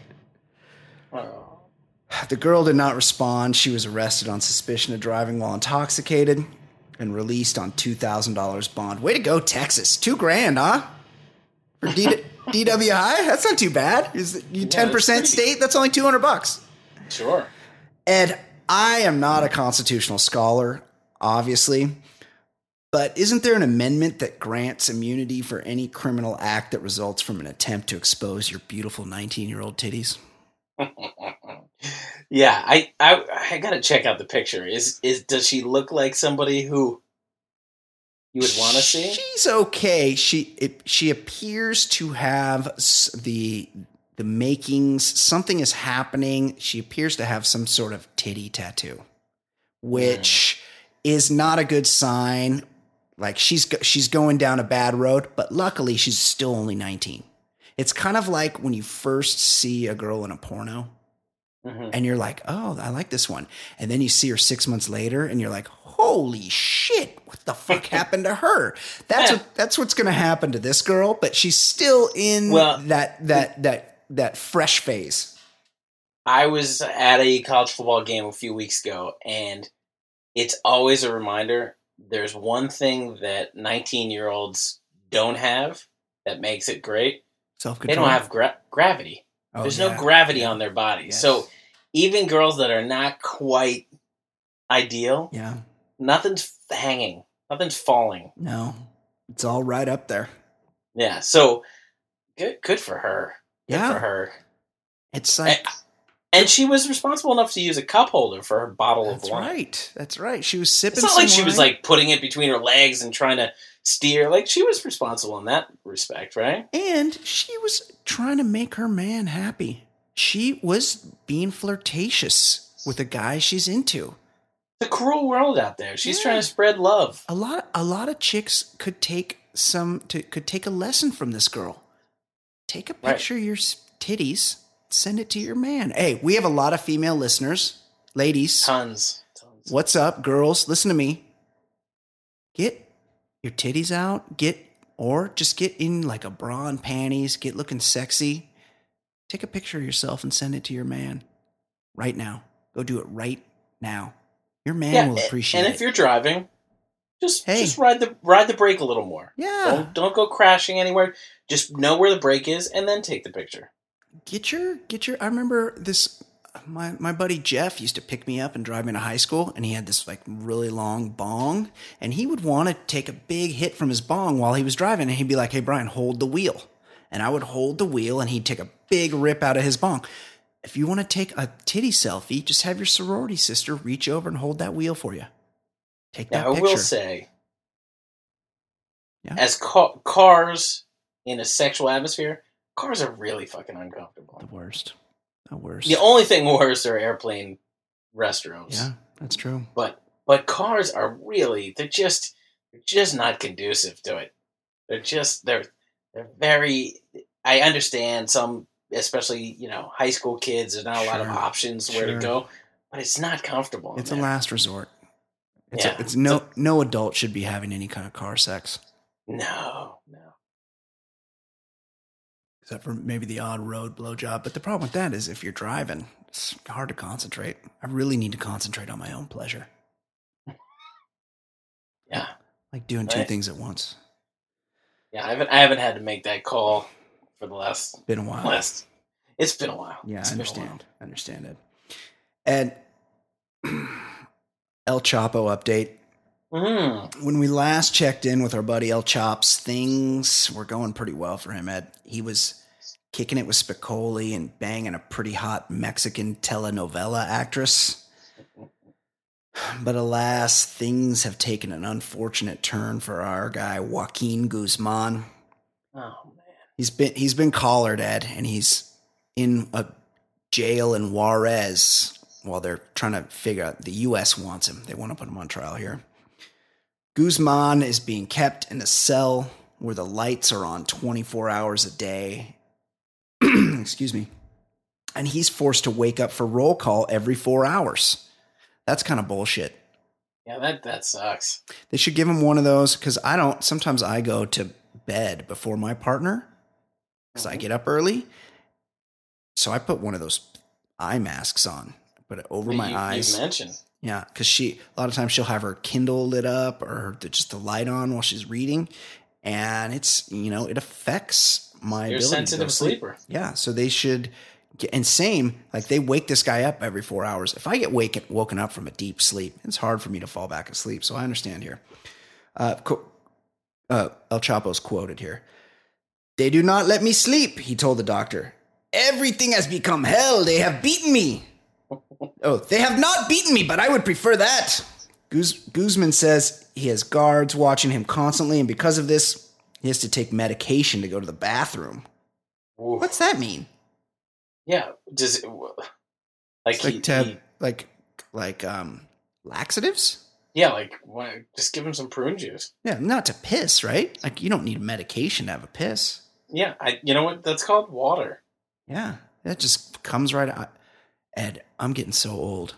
Oh. The girl did not respond. She was arrested on suspicion of driving while intoxicated and released on two thousand dollars bond. Way to go, Texas. Two grand, huh? For D- D W I? That's not too bad. Is you ten percent that's pretty- state? That's only two hundred bucks. Sure. Ed, I am not a constitutional scholar, obviously, but isn't there an amendment that grants immunity for any criminal act that results from an attempt to expose your beautiful nineteen-year-old titties? Yeah, I, I I gotta check out the picture. Is is does she look like somebody who you would want to see? She's okay. She it, she appears to have s- the the makings. Something is happening. She appears to have some sort of titty tattoo, which is not a good sign. Like she's go- she's going down a bad road, but luckily she's still only nineteen. It's kind of like when you first see a girl in a porno mm-hmm. and you're like, oh, I like this one. And then you see her six months later and you're like, holy shit, what the fuck happened to her? That's what that's what's gonna happen to this girl, but she's still in well, that that that that fresh phase. I was at a college football game a few weeks ago, and it's always a reminder. There's one thing that nineteen-year-olds don't have that makes it great. Self-control. They don't have gra- gravity. Oh, There's yeah. no gravity yeah. on their bodies. Yes. So even girls that are not quite ideal, yeah, nothing's hanging. Nothing's falling. No. It's all right up there. Yeah. So good good for her. Good yeah. for her. It's like... And, And she was responsible enough to use a cup holder for her bottle That's of wine. That's right. That's right. She was sipping. It's not some like she wine. was like putting it between her legs and trying to steer. Like she was responsible in that respect, right? And she was trying to make her man happy. She was being flirtatious with a guy she's into. It's a cruel world out there. She's yeah. trying to spread love. A lot. A lot of chicks could take some. To, could take a lesson from this girl. Take a picture right. of your titties. Send it to your man. Hey, we have a lot of female listeners. Ladies. Tons. Tons. What's up, girls? Listen to me. Get your titties out. Get, or just get in like a bra and panties. Get looking sexy. Take a picture of yourself and send it to your man. Right now. Go do it right now. Your man yeah, will appreciate it. And if it. you're driving, just hey. just ride the ride the brake a little more. Yeah. Don't, don't go crashing anywhere. Just know where the brake is and then take the picture. Get your, get your, I remember this, my, my buddy Jeff used to pick me up and drive me to high school, and he had this like really long bong, and he would want to take a big hit from his bong while he was driving, and he'd be like, hey, Brian, hold the wheel. And I would hold the wheel, and he'd take a big rip out of his bong. If you want to take a titty selfie, just have your sorority sister reach over and hold that wheel for you. Take that yeah, picture. I will say, yeah. as ca- cars in a sexual atmosphere, cars are really fucking uncomfortable. The worst. The worst. The only thing worse are airplane restrooms. Yeah, that's true. But but cars are really they're just they're just not conducive to it. They're just they're they're very I understand some especially, you know, high school kids, there's not a lot sure. of options where sure. to go. But it's not comfortable. It's a last resort. It's yeah. a, it's no it's a, no adult should be having any kind of car sex. No, no. Except for maybe the odd road blowjob. But the problem with that is if you're driving, it's hard to concentrate. I really need to concentrate on my own pleasure. Yeah. Like doing two right. things at once. Yeah, I haven't I haven't had to make that call for the last... Been a while. Last, it's been a while. Yeah, it's I understand. I understand it. And El Chapo update. Mm. When we last checked in with our buddy El Chops, things were going pretty well for him, Ed. He was kicking it with Spicoli and banging a pretty hot Mexican telenovela actress. But alas, things have taken an unfortunate turn for our guy, Joaquin Guzman. Oh, man. He's been, he's been collared, Ed, and he's in a jail in Juarez while they're trying to figure out, the U S wants him. They want to put him on trial here. Guzman is being kept in a cell where the lights are on twenty-four hours a day. Excuse me. And he's forced to wake up for roll call every four hours. That's kind of bullshit. Yeah, that, that sucks. They should give him one of those because I don't, sometimes I go to bed before my partner because mm-hmm. I get up early. So I put one of those eye masks on, put it over you, my eyes. You mentioned. Yeah, because she a lot of times she'll have her Kindle lit up or the, just the light on while she's reading, and it's you know it affects my You're ability. a sensitive to sleep. sleeper. Yeah, so they should get, and same like they wake this guy up every four hours. If I get wake, woken up from a deep sleep, it's hard for me to fall back asleep. So I understand here. Uh, uh, El Chapo's quoted here. "They do not let me sleep," he told the doctor. "Everything has become hell. They have beaten me." Oh, they have not beaten me, but I would prefer that. Guz- Guzman says he has guards watching him constantly, and because of this, he has to take medication to go to the bathroom. Ooh. What's that mean? Yeah, does it, like it's he, like to have, he, like like um laxatives? Yeah, like why, just give him some prune juice. Yeah, not to piss, right? Like you don't need medication to have a piss. Yeah, I. You know what? That's called water. Yeah, that just comes right out. Ed, I'm getting so old.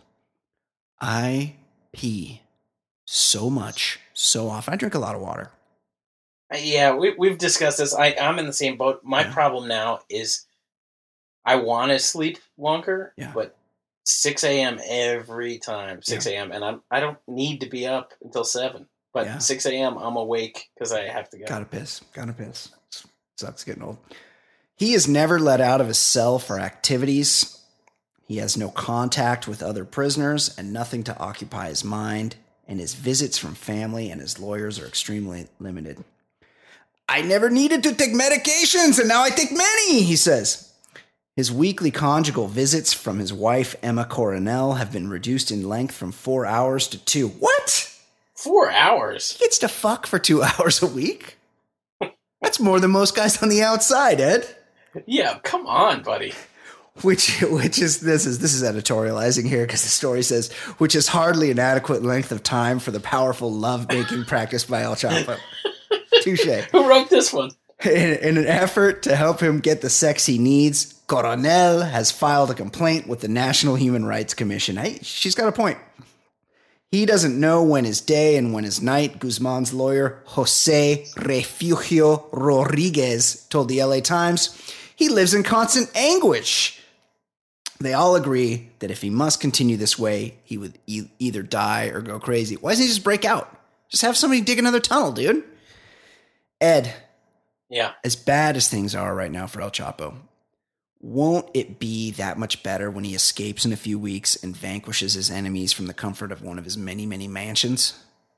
I pee so much, so often. I drink a lot of water. Uh, Yeah, we we've discussed this. I I'm in the same boat. My Yeah. problem now is I want to sleep longer, Yeah. but six a.m. every time, six a.m. and I'm I don't need to be up until seven, but Yeah. six a.m. I'm awake because I have to go. Gotta piss. Gotta piss. Sucks getting old. He is never let out of his cell for activities. He has no contact with other prisoners and nothing to occupy his mind, and his visits from family and his lawyers are extremely limited. I never needed to take medications, and now I take many, he says. His weekly conjugal visits from his wife, Emma Coronel, have been reduced in length from four hours to two. What? Four hours. He gets to fuck for two hours a week? That's more than most guys on the outside, Ed. Yeah, come on, buddy. Which, which is this is this is editorializing here because the story says, which is hardly an adequate length of time for the powerful love-making practiced by El Chapo. Touche. Who wrote this one? In, in an effort to help him get the sex he needs, Coronel has filed a complaint with the National Human Rights Commission. Hey, she's got a point. He doesn't know when is day and when is night, Guzman's lawyer, Jose Refugio Rodriguez, told the L A Times. He lives in constant anguish. They all agree that if he must continue this way, he would e- either die or go crazy. Why doesn't he just break out? Just have somebody dig another tunnel, dude. Ed, Yeah. as bad as things are right now for El Chapo, won't it be that much better when he escapes in a few weeks and vanquishes his enemies from the comfort of one of his many, many mansions?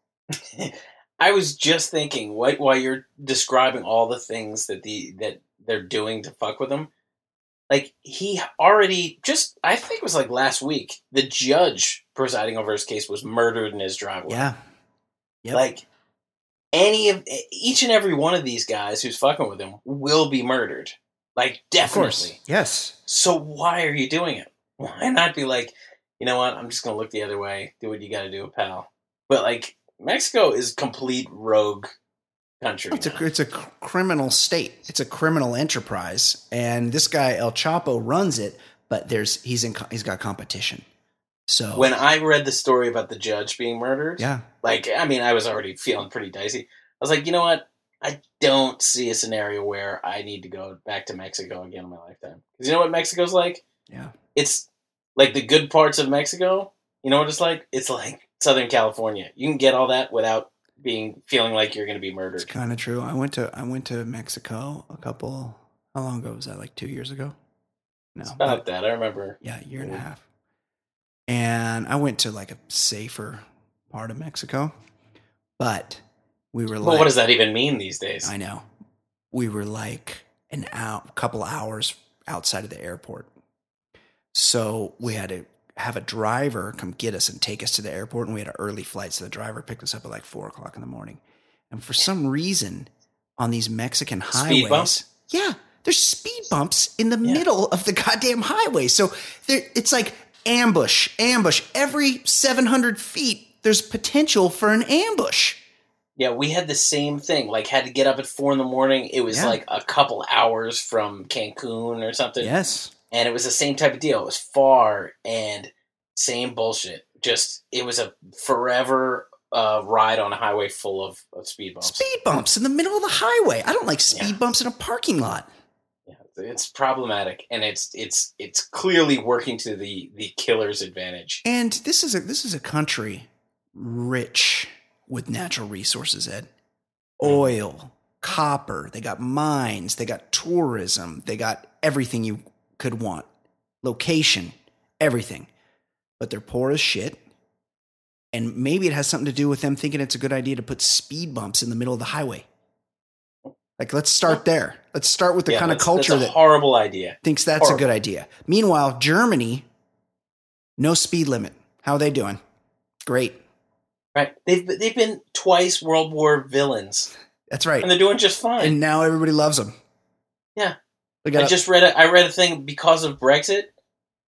I was just thinking, what, while you're describing all the things that the that they're doing to fuck with him, like he already just, I think it was like last week, the judge presiding over his case was murdered in his driveway. Yeah. Yep. Like any of each and every one of these guys who's fucking with him will be murdered. Like Of course. definitely. Yes. So why are you doing it? Why not be like, you know what? I'm just gonna look the other way. Do what you got to do, pal. But like Mexico is complete rogue country. It's now. a, it's a cr- criminal state. It's a criminal enterprise. And this guy, El Chapo, runs it, but there's he's in co- he's got competition. So When I read the story about the judge being murdered, yeah. like, I mean, I was already feeling pretty dicey. I was like, you know what? I don't see a scenario where I need to go back to Mexico again in my lifetime. Because you know what Mexico's like? Yeah. It's like the good parts of Mexico. You know what it's like? It's like Southern California. You can get all that without being feeling like you're going to be It's murdered. kind of true. I went to I went to Mexico a couple how long ago was that? Like two years ago? No. It's but- about that. I remember. Yeah, a year and a half. And I went to like a safer part of Mexico. But we were like Well, what does that even mean these days? I know. We were like an hour, couple hours outside of the airport. So we had to have a driver come get us and take us to the airport. And we had an early flight. So the driver picked us up at like four o'clock in the morning. And for some reason on these Mexican Speed highways, bumps? yeah, there's speed bumps in the Yeah. middle of the goddamn highway. So there, it's like ambush, ambush. Every seven hundred feet, there's potential for an ambush. Yeah, we had the same thing. Like, had to get up at four in the morning. It was Yeah. like a couple hours from Cancun or something. Yes. And it was the same type of deal. It was far and same bullshit. Just, it was a forever uh, ride on a highway full of, of speed bumps. Speed bumps in the middle of the highway. I don't like speed Yeah. bumps in a parking lot. Yeah, it's problematic, and it's it's it's clearly working to the the killer's advantage. And this is a this is a country rich with natural resources, Ed. Oil, copper, they got mines, they got tourism, they got everything you could want. Location, everything. But they're poor as shit. And maybe it has something to do with them thinking it's a good idea to put speed bumps in the middle of the highway. Like, let's start there. Let's start with the Yeah, kind of that's- culture that's a that horrible idea. thinks that's a Horrible. good idea. Meanwhile, Germany, no speed limit. How are they doing? Great. Right? They've they've been twice World War villains, That's right. and they're doing just fine. And now everybody loves them. Yeah. They got I just read a, I read a thing because of Brexit.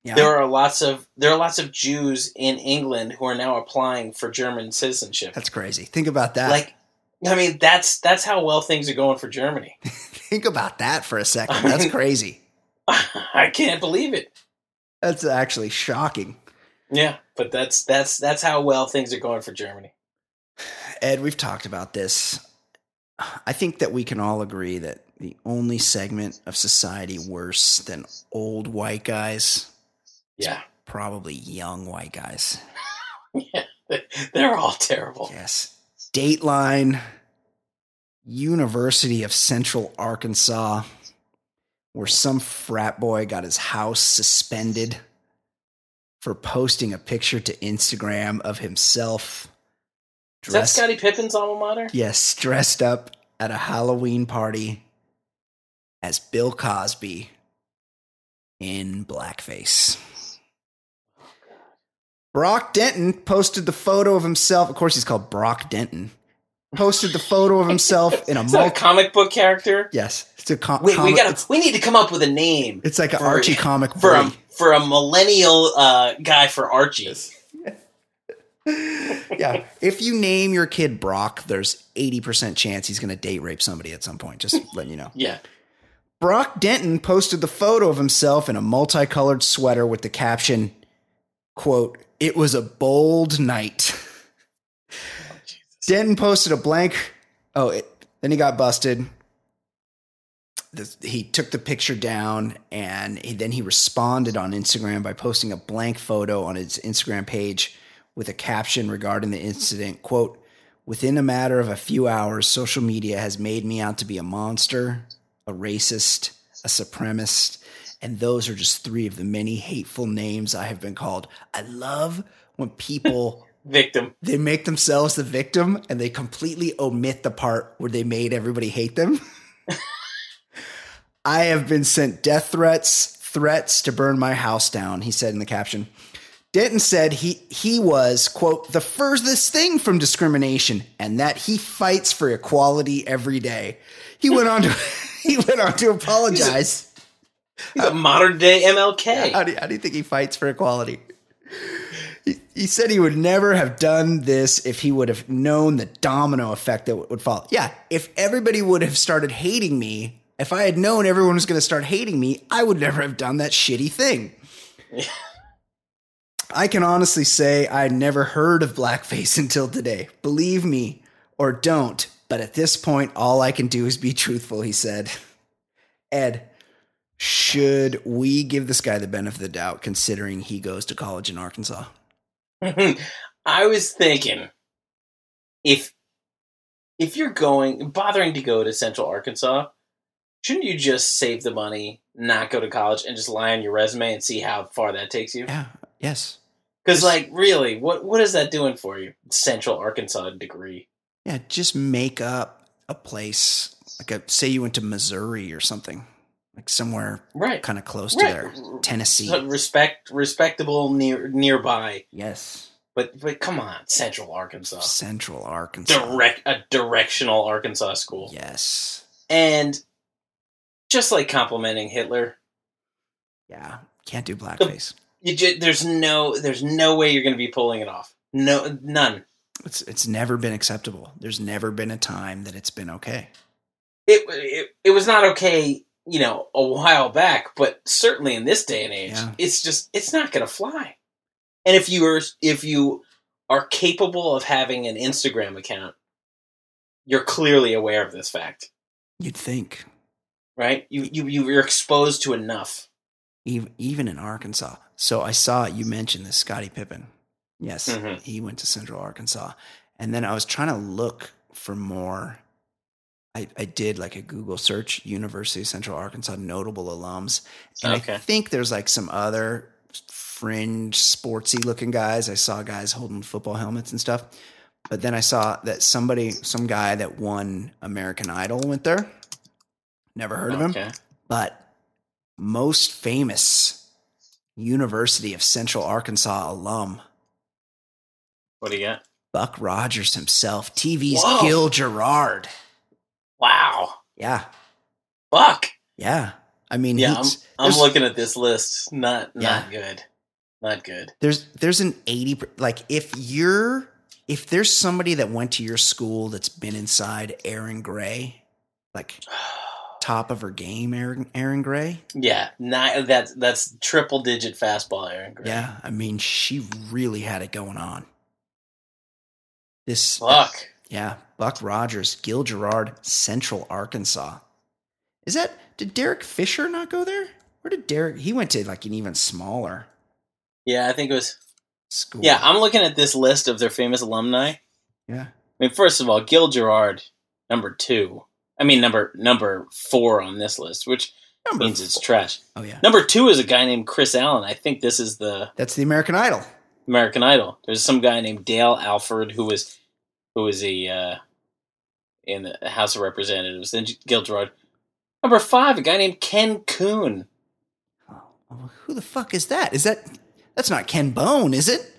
Yeah. There are lots of there are lots of Jews in England who are now applying for German citizenship. That's crazy. Think about that. Like, I mean, that's that's how well things are going for Germany. Think about that for a second. I mean, That's crazy. I can't believe it. That's actually shocking. Yeah, but that's that's that's how well things are going for Germany. Ed, we've talked about this. I think that we can all agree that the only segment of society worse than old white guys Yeah. is probably young white guys. Yeah, they're all terrible. Yes. Dateline, University of Central Arkansas, where some frat boy got his house suspended for posting a picture to Instagram of himself. Is that Scottie Pippen's alma mater? Yes, dressed up at a Halloween party as Bill Cosby in blackface. Brock Denton posted the photo of himself. Of course, he's called Brock Denton. Posted the photo of himself in a, Is that multi- a comic book character. Yes, it's a com- Wait, comic. we got it's, to. We need to come up with a name. it's like an for- Archie comic for a, bully. for a millennial uh, guy for Archie. Yeah, if you name your kid Brock, there's eighty percent chance he's going to date rape somebody at some point. Just letting you know. Yeah. Brock Denton posted the photo of himself in a multicolored sweater with the caption, quote, "It was a bold night." Oh, Denton posted a blank. Oh, it, then he got busted. This, he took the picture down, and he, then he responded on Instagram by posting a blank photo on his Instagram page with a caption regarding the incident, quote, "Within a matter of a few hours, social media has made me out to be a monster, a racist, a supremacist, and those are just three of the many hateful names I have been called." I love when people Victim. they make themselves the victim and they completely omit the part where they made everybody hate them. "I have been sent death threats, threats to burn my house down," he said in the caption. Denton said he he was, quote, "the furthest thing from discrimination and that he fights for equality every day." He went on to he went on to apologize. He's a modern day M L K. How do, how do you think he fights for equality? He, he said he would never have done this if he would have known the domino effect that would follow. Yeah, if everybody would have started hating me, if I had known everyone was going to start hating me, I would never have done that shitty thing. Yeah. I can honestly say I never heard of blackface until today. Believe me or don't, but at this point, all I can do is be truthful, he said. Ed, should we give this guy the benefit of the doubt considering he goes to college in Arkansas? I was thinking, if if you're going bothering to go to Central Arkansas, shouldn't you just save the money, not go to college, and just lie on your resume and see how far that takes you? Yeah, yes. Because, like, really, what what is that doing for you? Central Arkansas degree. Yeah, just make up a place, like a, say you went to Missouri or something, like somewhere Right. kind of close Right. to there, Tennessee. So respect, respectable near nearby. Yes, But but come on, Central Arkansas. Central Arkansas. Direct a directional Arkansas school. Yes. And just like complimenting Hitler, Yeah, can't do blackface. you just, there's no there's no way you're going to be pulling it off. No, none. It's it's never been acceptable. There's never been a time that it's been okay. It it, it was not okay, you know, a while back, but certainly in this day and age, Yeah. it's just it's not going to fly. And if you are if you are capable of having an Instagram account, you're clearly aware of this fact, You'd think, right? You you you're exposed to enough. even even in Arkansas. So I saw you mentioned this Scottie Pippen. Yes, Mhm. he went to Central Arkansas, and then I was trying to look for more. I, I did like a Google search, University of Central Arkansas notable alums, and Okay. I think there's like some other fringe sportsy looking guys. I saw guys holding football helmets and stuff, but then I saw that somebody, some guy that won American Idol went there. Never heard of him, Okay. but most famous University of Central Arkansas alum, What do you got? Buck Rogers himself, T V's Whoa. Gil Gerard. Wow. Yeah, Fuck. yeah. I mean, Yeah, I'm, he's, I'm there's, looking at this list. Not not Yeah. good. Not good. there's there's an eighty per- like if you're if there's somebody that went to your school that's been inside Aaron Gray, like top of her game, Aaron Aaron Gray. Yeah, not, that's that's triple digit fastball, Aaron Gray. Yeah, I mean, she really had it going on. This Fuck. Yeah, Buck Rogers, Gil Gerard, Central Arkansas. Is that, did Derek Fisher not go there? Where did Derek, he went to like an even smaller Yeah, I think it was. school. Yeah, I'm looking at this list of their famous alumni. Yeah. I mean, first of all, Gil Gerard, number two. I mean, number number four on this list, which Number means it's four. trash. Oh, yeah. Number two is a guy named Chris Allen. I think this is the That's the American Idol. American Idol. There's some guy named Dale Alford who was who was a uh, in the House of Representatives. Then Gil Gerard. Number five, a guy named Ken Kuhn. Oh, well, who the fuck is that? Is that, that's not Ken Bone, is it?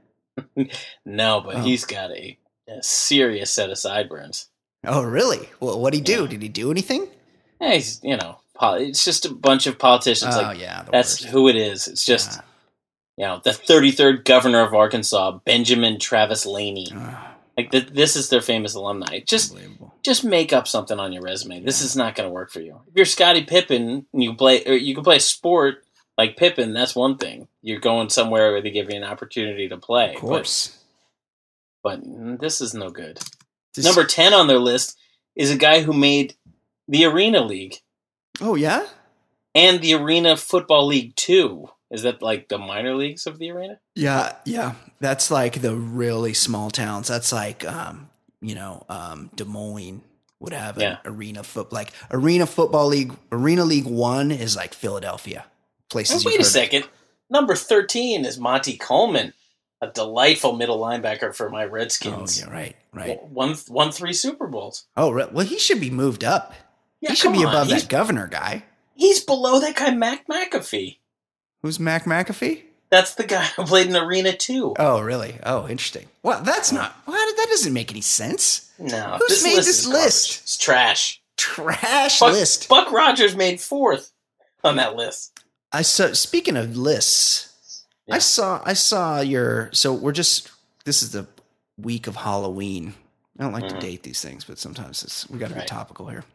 No, but Oh. he's got a, a serious set of sideburns. Oh, really? Well, what'd he do? Yeah. Did he do anything? Yeah, he's, you know, pol- it's just a bunch of politicians. Oh, like yeah. The that's worst. who it is. It's just, Yeah. you know, the thirty-third governor of Arkansas, Benjamin Travis Laney. Ah, Like th- this is their famous alumni. Just unbelievable. just make up something on your resume. This is not going to work for you. If you're Scottie Pippen and you play, or you can play a sport like Pippen, that's one thing. You're going somewhere where they give you an opportunity to play. Of course. But, but this is no good. This- Number ten on their list is a guy who made the Arena League Oh, yeah? and the Arena Football League two. Is that like the minor leagues of the arena? Yeah, yeah. That's like the really small towns. That's like, um, you know, um, Des Moines would have an Yeah. arena foot, like Arena Football League. Arena League One is like Philadelphia. Places. And you've wait a heard of. second. Number thirteen is Monty Coleman, a delightful middle linebacker for my Oh, Redskins. yeah, right, right. Won, won three Super Bowls. Oh, re- well, he should be moved up. Yeah, he should come be on. above he's, that governor guy. He's below that guy, Mac McAfee. Who's Mac McAfee? That's the guy who played in Arena two. Oh, really? Oh, interesting. Well, that's not. Well, that doesn't make any sense. No, Who's this made list this is list? garbage. It's trash. Trash Buck, list. Buck Rogers made fourth on that list. I saw. Speaking of lists, Yeah. I saw. I saw your. So we're just. This is the week of Halloween. I don't like Mhm. to date these things, but sometimes it's we got to Right. be topical here.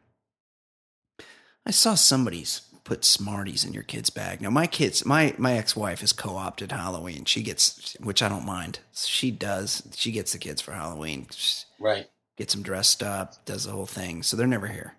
I saw somebody's put Smarties in your kid's bag. Now my kids, my my ex-wife has co-opted Halloween. She gets, which I don't mind. She does. She gets the kids for Halloween. She Right. gets them dressed up, does the whole thing. So they're never here.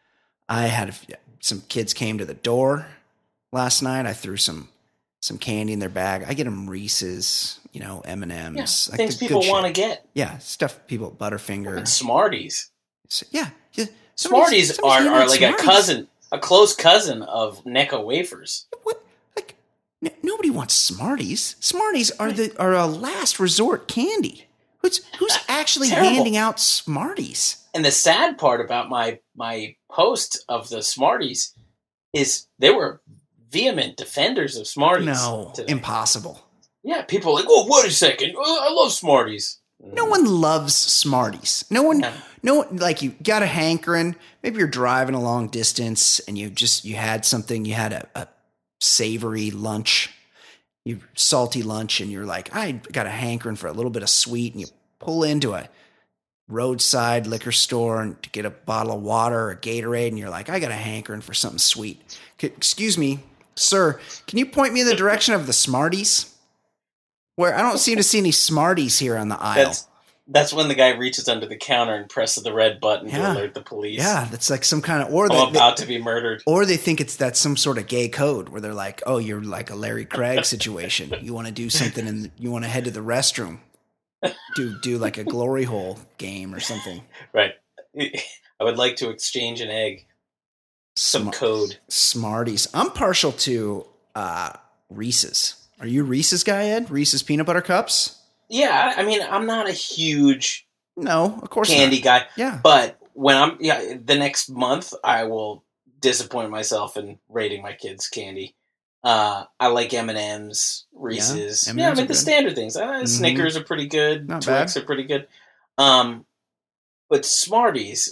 I had a, some kids came to the door last night. I threw some some candy in their bag. I get them Reese's, you know, M and Yeah, M's, things people want to get. Yeah, stuff people Butterfinger. And Smarties. So, yeah, yeah. Smarties Somebody's- are, somebody's are handing like out a Smarties. cousin, a close cousin of Necco wafers. What? Like, n- nobody wants Smarties. Smarties are the are a last resort candy. Who's who's actually Terrible. handing out Smarties? And the sad part about my my post of the Smarties is they were vehement defenders of Smarties. No, today. impossible. Yeah, people are like, oh, wait a second. Oh, I love Smarties. No one loves Smarties. No one, No. no one, like you got a hankering. Maybe you're driving a long distance and you just, you had something, you had a, a savory lunch, you salty lunch, and you're like, I got a hankering for a little bit of sweet, and you pull into a roadside liquor store and to get a bottle of water or a Gatorade, and you're like, I got a hankering for something sweet. C- excuse me, sir, can you point me in the direction of the Smarties? Where I don't seem to see any Smarties here on the aisle. That's that's when the guy reaches under the counter and presses the red button Yeah. to alert the police. Yeah, that's like some kind of, or I'm they, about to be murdered. or they think it's that's some sort of gay code where they're like, oh, you're like a Larry Craig situation. You want to do something and you want to head to the restroom, do do like a glory hole game or something. Right. I would like to exchange an egg. Some Smar- code. Smarties. I'm partial to uh, Reese's. Are you a Reese's guy, Ed? Reese's peanut butter cups? Yeah, I mean, I'm not a huge No, of course candy not. guy, Yeah. but when I'm yeah, the next month I will disappoint myself in rating my kids candy. Uh, I like M and M's, Reese's. Yeah, Yeah, I M and M's mean are the good. standard things. Uh, Mhm. Snickers are pretty good. Not Twix bad. are pretty good. Um, but Smarties,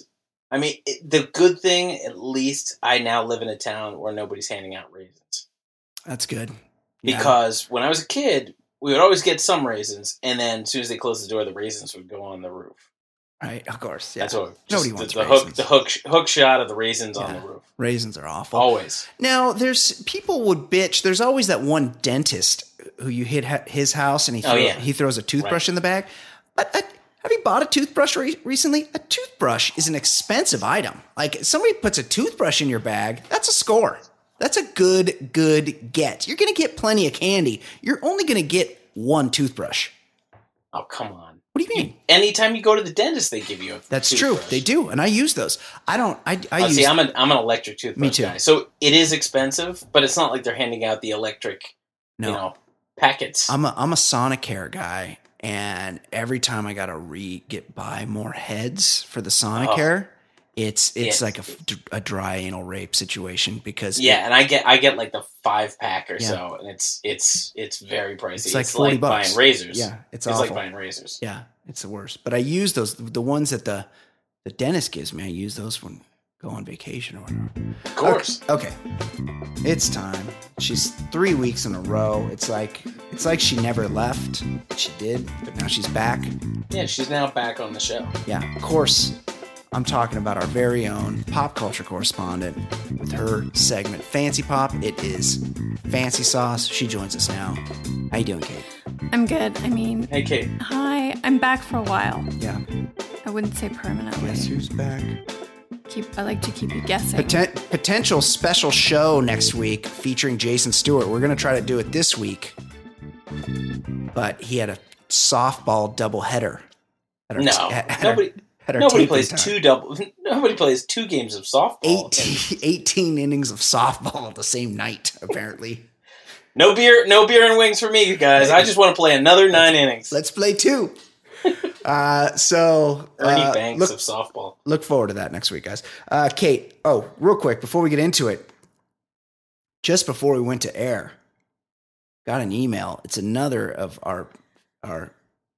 I mean, it, the good thing, at least, I now live in a town where nobody's handing out raisins. That's good. Yeah. Because when I was a kid, we would always get some raisins, and then as soon as they closed the door, the raisins would go on the roof. Right, of course. Yeah. That's what Nobody the, wants the raisins. hook, the hook, hook shot of the raisins Yeah. on the roof. Raisins are awful. Always. Now, there's people would bitch. There's always that one dentist who you hit ha- his house and he Oh, throw, yeah. he throws a toothbrush Right. in the bag. But uh, have you bought a toothbrush re- recently? A toothbrush is an expensive item. Like somebody puts a toothbrush in your bag, that's a score. That's a good, good get. You're going to get plenty of candy. You're only going to get one toothbrush. Oh, come on. What do you mean? Anytime you go to the dentist, they give you a That's toothbrush. true. They do, and I use those. I don't. I, I Oh, use. see, I'm an I'm an electric toothbrush Me too. guy, so it is expensive, but it's not like they're handing out the electric, no. you know, packets. I'm a I'm a Sonicare guy, and every time I gotta re get buy more heads for the Sonicare, it's it's Yeah. like a, a dry anal rape situation because yeah, and I get I get like the five pack or Yeah. so, and it's it's it's very pricey. It's like forty bucks. buying razors. Yeah, it's it's awful. like buying razors. Yeah, it's the worst. But I use those the ones that the the dentist gives me. I use those when I go on vacation or whatever. Of course. Okay. okay. It's time. She's three weeks in a row. It's like it's like she never left. She did, but now she's back. Yeah, she's now back on the show. Yeah, of course. I'm talking about our very own pop culture correspondent with her segment Fancy Pop. It is Fancy Sauce. She joins us now. How you doing, Kate? I'm good. I mean, Hey, Kate. hi. I'm back for a while. Yeah. I wouldn't say permanently. Guess who's back? Keep. I like to keep you guessing. Poten- potential special show next week featuring Jason Stewart. We're going to try to do it this week, but he had a softball doubleheader. at our- No, at- at our- nobody. at our Nobody taping plays time. two double. Nobody plays two games of softball. eighteen, eighteen innings of softball the same night, apparently. No beer, no beer and wings for me, guys. I just want to play another nine innings. Let's play two. Uh, so Ernie uh, Banks look, of softball. look forward to that next week, guys. Uh, Kate, oh, real quick before we get into it, just before we went to air, got an email. It's another of our our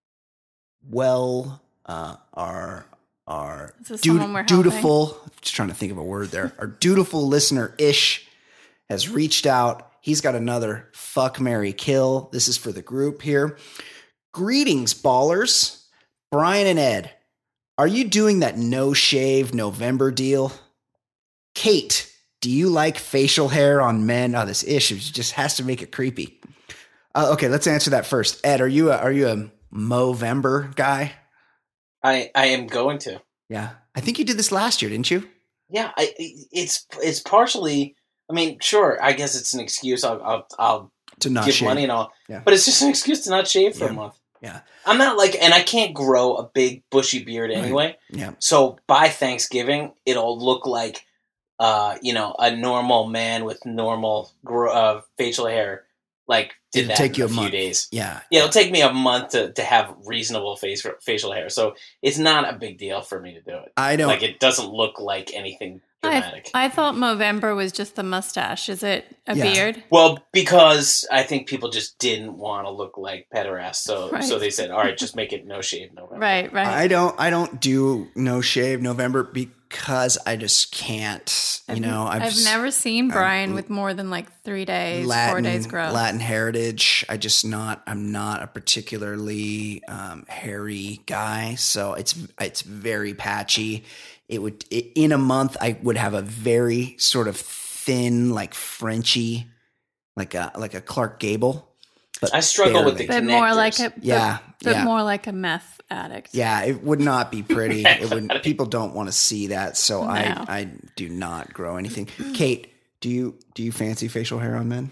well, uh, our our Is this du- someone we're helping? dutiful. Just trying to think of a word there. Our dutiful listener Ish has reached out. He's got another fuck, marry, kill. This is for the group here. Greetings, ballers. Brian and Ed, are you doing that no shave November deal? Kate, do you like facial hair on men? Oh, this issue just has to make it creepy. Uh, okay, let's answer that first. Ed, are you a, are you a Movember guy? I I am going to. Yeah, I think you did this last year, didn't you? Yeah, I, it's it's partially. I mean, sure. I guess it's an excuse. I'll I'll, I'll To not give shave. money and all, Yeah. but it's just an excuse to not shave for Yeah. a month. Yeah, I'm not like, and I can't grow a big bushy beard anyway. yeah. So by Thanksgiving, it'll look like, uh, you know, a normal man with normal gro- uh, facial hair. Like did It'll that take in you a, a few month. days. Yeah. Yeah, it'll take me a month to, to have reasonable face facial hair. So it's not a big deal for me to do it. I don't. Like it doesn't look like anything dramatic. I, I thought Movember was just the mustache. Is it a Yeah. beard? Well, because I think people just didn't want to look like pederast, so Right. so they said, "All right, just make it no shave November." Right, right. I don't. I don't do no shave November because I just can't. You I've- know, I've, I've s- never seen I've- Brian with more than like three days, Latin four days growth. Latin heritage. I just not. I'm not a particularly um, hairy guy, so it's it's very patchy. It would it, in a month I would have a very sort of thin, like Frenchy, like a like a Clark Gable. But I struggle with barely. the But more connectors. like a Yeah, but, but yeah. more like a meth addict. Yeah, it would not be pretty. It would. People don't want to see that, so No. I I do not grow anything. Kate, do you do you fancy facial hair on men?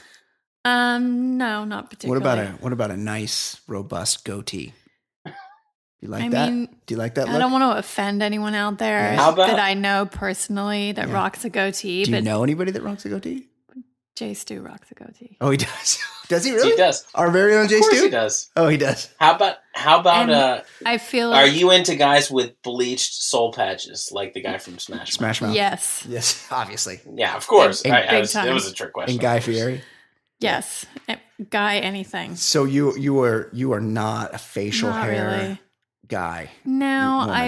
Um, no, not What particularly. about a what about a nice robust goatee? You like I that? mean, do you like that I look? don't want to offend anyone out there Yeah. How about- that I know personally that Yeah. rocks a goatee, do you but know anybody that rocks a goatee? Jay Stu rocks a goatee. Oh, he does. Does he really? He does. Our very own Jay Of course Stu? he does. Oh, he does. How about how about And uh? I feel Are like you into guys with bleached soul patches like the guy from Smash? Mouth? Smash Mouth. yes, Yes, obviously. Yeah, of course. And- I, I big was, time. it was a trick question. And Guy Fieri. yes, Eh, guy anything. So you you are you are not a facial Not hair really. guy. No, woman. I've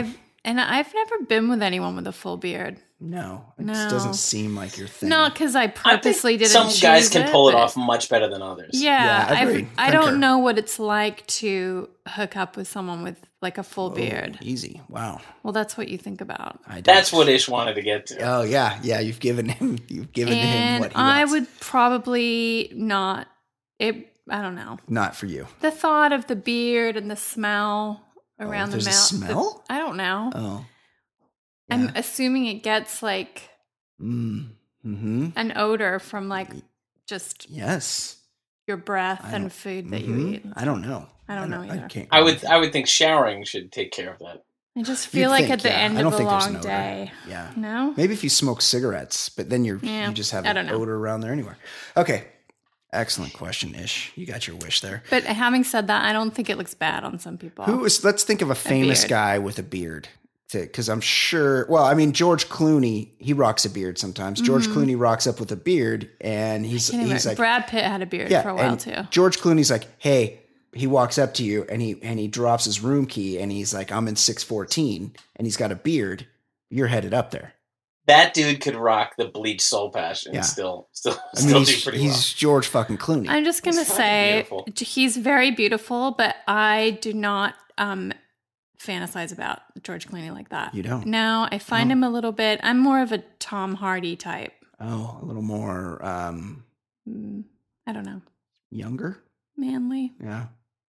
And I've never been with anyone with a full beard. No, it No. just doesn't seem like your thing. Not because I I think purposely didn't some guys choose can it, pull it but- off much better than others. Yeah, Yeah, I've- agreed. I Concur. don't know what it's like to hook up with someone with like a full Oh, beard. easy. Wow. Well, that's what you think about. I don't. That's what Ish wanted to get to. Oh yeah, yeah. You've given him. You've given him And what he I wants. would probably not. It. I don't know. Not for you. The thought of the beard and the smell around the there's a mouth. the- smell? I don't know. Oh. I'm Yeah. assuming it gets like Mm. Hmm. an odor from like just Yes. your breath I don't- and food that Mhm. you eat. I don't know. I don't know either. can't. I would I would think showering should take care of that. I just You'd feel like think, at the yeah. end I don't of a think there's long an odor. day. Yeah. No? Maybe if you smoke cigarettes, but then you're Yeah, you just have I an don't know. odor around there anywhere. Okay. Excellent question, Ish. You got your wish there. But having said that, I don't think it looks bad on some people. Who is? Let's think of a famous beard. guy with a beard, because I'm sure. Well, I mean, George Clooney, he rocks a beard sometimes. George Clooney rocks up with a beard, and he's Can't even- he's like, Brad Pitt had a beard yeah, for a while and too. George Clooney's like, hey, he walks up to you, and he and he drops his room key, and he's like, I'm in six fourteen, and he's got a beard. You're headed up there. That dude could rock the bleach soul patch and Yeah. still still I mean, still he's, do pretty he's well. George fucking Clooney. I'm just gonna He's fucking say beautiful. he's very beautiful, but I do not um, fantasize about George Clooney like that. You don't? No, I find Oh. him a little bit. I'm more of a Tom Hardy type. Oh, a little more um, Mm, I don't know, younger. manly, Yeah.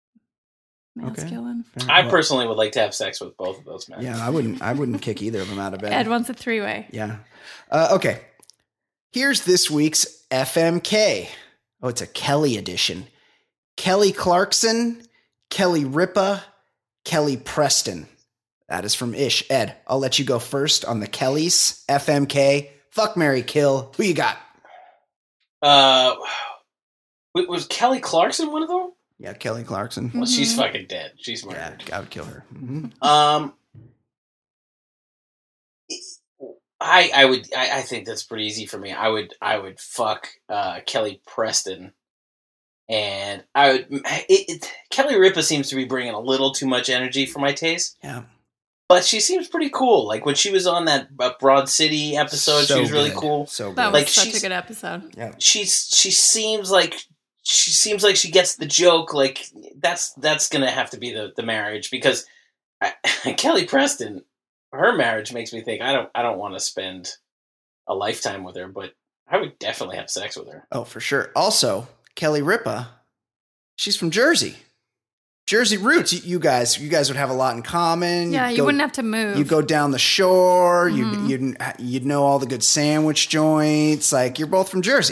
Okay. masculine. Fair. I Well, personally would like to have sex with both of those men. Yeah, I wouldn't. I wouldn't kick either of them out of bed. Ed wants a three way. Yeah. Uh, okay. Here's this week's F M K. Oh, it's a Kelly edition. Kelly Clarkson, Kelly Ripa, Kelly Preston. That is from Ish. Ed, I'll let you go first on the Kellys. F M K. Fuck, marry, kill. Who you got? Uh, w- was Kelly Clarkson one of them? Yeah, Kelly Clarkson. Well, she's Mhm. fucking dead. She's Yeah, murdered. I would kill her. Mhm. Um, I I would I, I think that's pretty easy for me. I would I would fuck uh, Kelly Preston, and I would it, it, Kelly Ripa seems to be bringing a little too much energy for my taste, Yeah. but she seems pretty cool. Like when she was on that uh, Broad City episode, So she was really good. cool. So That good. was Like, such a she's- good episode. yeah. She's she seems like she seems like she gets the joke. Like that's that's gonna have to be the the marriage because I, Kelly Preston. Her marriage makes me think I don't I don't want to spend a lifetime with her, but I would definitely have sex with her. Oh, for sure. Also, Kelly Ripa, she's from Jersey. Jersey roots. You, you guys, you guys would have a lot in common. Yeah, You'd you go- wouldn't have to move. You go down the shore. Mhm. You'd, you'd you'd know all the good sandwich joints. Like you're both from Jersey.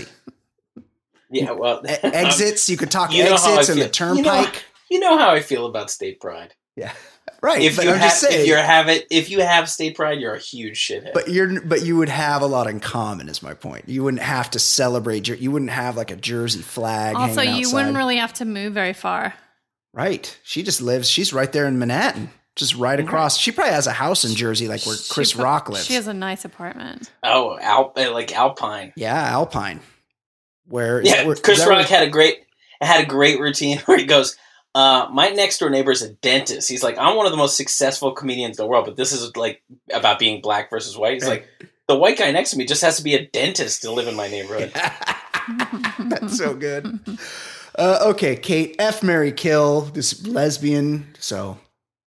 Yeah, well, E- exits. You could talk You know how I exits and the feel. You know- turnpike. you know how I feel about state pride. Yeah, right. If but you I'm have just saying. if you have it if you have state pride, you're a huge shithead. but you're but you would have a lot in common. Is my point. You wouldn't have to celebrate. Jer- You wouldn't have like a Jersey flag. also, hanging you outside. wouldn't really have to move very far. Right. She just lives. She's right there in Manhattan. Just right across. She probably has a house in Jersey, like where She Chris pro- Rock lives. She has a nice apartment. oh, Al, uh, like Alpine. Yeah, Alpine. Where is Yeah, that where, Chris is that Rock where- had a great had a great routine where he goes, uh, "My next door neighbor is a dentist." He's like, "I'm one of the most successful comedians in the world, but this is like about being black versus white." He's like, "The white guy next to me just has to be a dentist to live in my neighborhood." That's so good. Uh, okay, Kate. F Mary Kill, this lesbian. So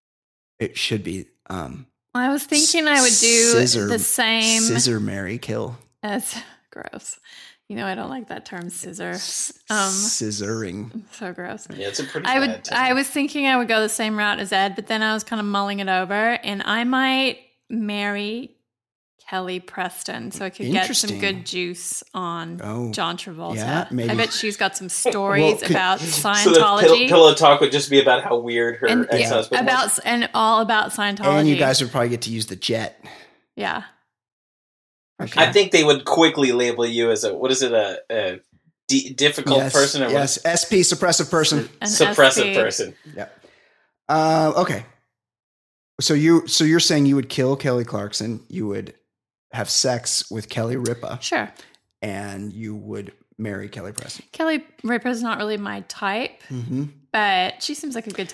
it should be um I was thinking I would do Scissor- the same Scissor Mary Kill. as gross. You know, I don't like that term, scissor. S- Um, Scissoring. So gross. Yeah, it's a pretty. I bad would. term. I was thinking I would go the same route as Ed, but then I was kind of mulling it over, and I might marry Kelly Preston so I could get some Interesting. good juice on Oh, John Travolta. yeah, maybe. I bet she's got some stories could- about So the Scientology pillow, pillow talk would just be about how weird her and ex husband about was. and all about Scientology. And you guys would probably get to use the jet. yeah. Okay. I think they would quickly label you as a what is it a, a d- difficult yes, person or what? yes, S P, suppressive person. An suppressive S P. person. Uh, okay. So you so you're saying you would kill Kelly Clarkson, you would have sex with Kelly Ripa, Sure. and you would marry Kelly Preston. Kelly Ripa's not really my type, Mm-hmm. but she seems like a good time.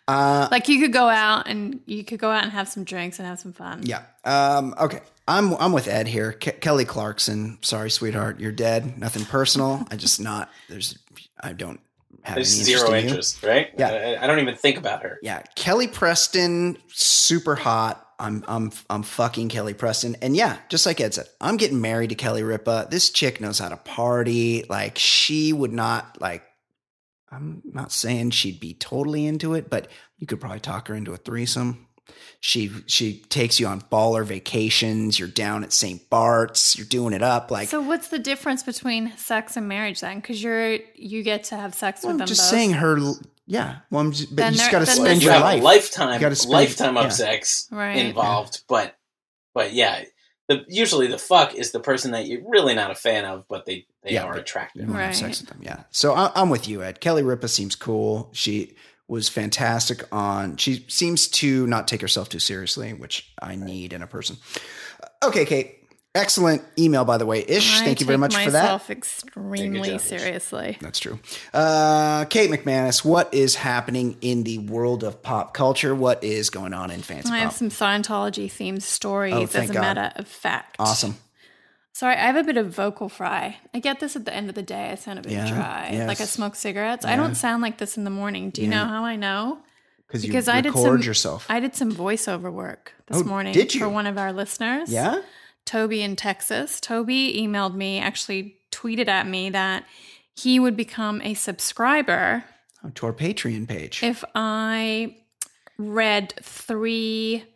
Uh, Like you could go out and you could go out and have some drinks and have some fun. yeah. Um, okay. I'm I'm with Ed here. Ke- Kelly Clarkson. Sorry, sweetheart, you're dead. Nothing personal. I just not. There's. I don't have There's any zero interest in interest, right? Yeah. I, I don't even think about her. You. Yeah. Kelly Preston, super hot. I'm I'm I'm fucking Kelly Preston. And yeah, just like Ed said, I'm getting married to Kelly Ripa. This chick knows how to party. Like she would not like. I'm not saying she'd be totally into it, but you could probably talk her into a threesome. She she takes you on baller vacations. You're down at Saint Bart's. You're doing it up like. So what's the difference between sex and marriage then? Because you're you get to have sex Well, with I'm them just both. saying her. Yeah. Well, I'm just, but Then you just there- got to then spend this- You your have life. a lifetime, You gotta spend- lifetime of yeah. sex Right. involved, but but yeah, the usually the fuck is the person that you're really not a fan of, but they they Yeah, are but- attractive. You want to have Right. sex with them, yeah. So I, I'm with you, Ed. Kelly Ripa seems cool. She was fantastic on. She seems to not take herself too seriously, which I need in a person. Okay, Kate. Excellent email, by the way. Ish, I thank you very take much for that. myself extremely job, Ish. seriously. That's true. Uh, Kate McManus, what is happening in the world of pop culture? What is going on in fancy I have pop? some Scientology themed stories Oh, as thank a God. matter of fact. Awesome. Sorry, I have a bit of vocal fry. I get this at the end of the day. I sound a bit Yeah, dry. yes. Like I smoke cigarettes. I Yeah. don't sound like this in the morning. Do you Yeah. know how I know? Because you Because I did record some yourself. I did some voiceover work this Oh, morning did you? for one of our listeners. yeah? Toby in Texas. Toby emailed me, actually tweeted at me that he would become a subscriber Oh, to our Patreon page. if I read three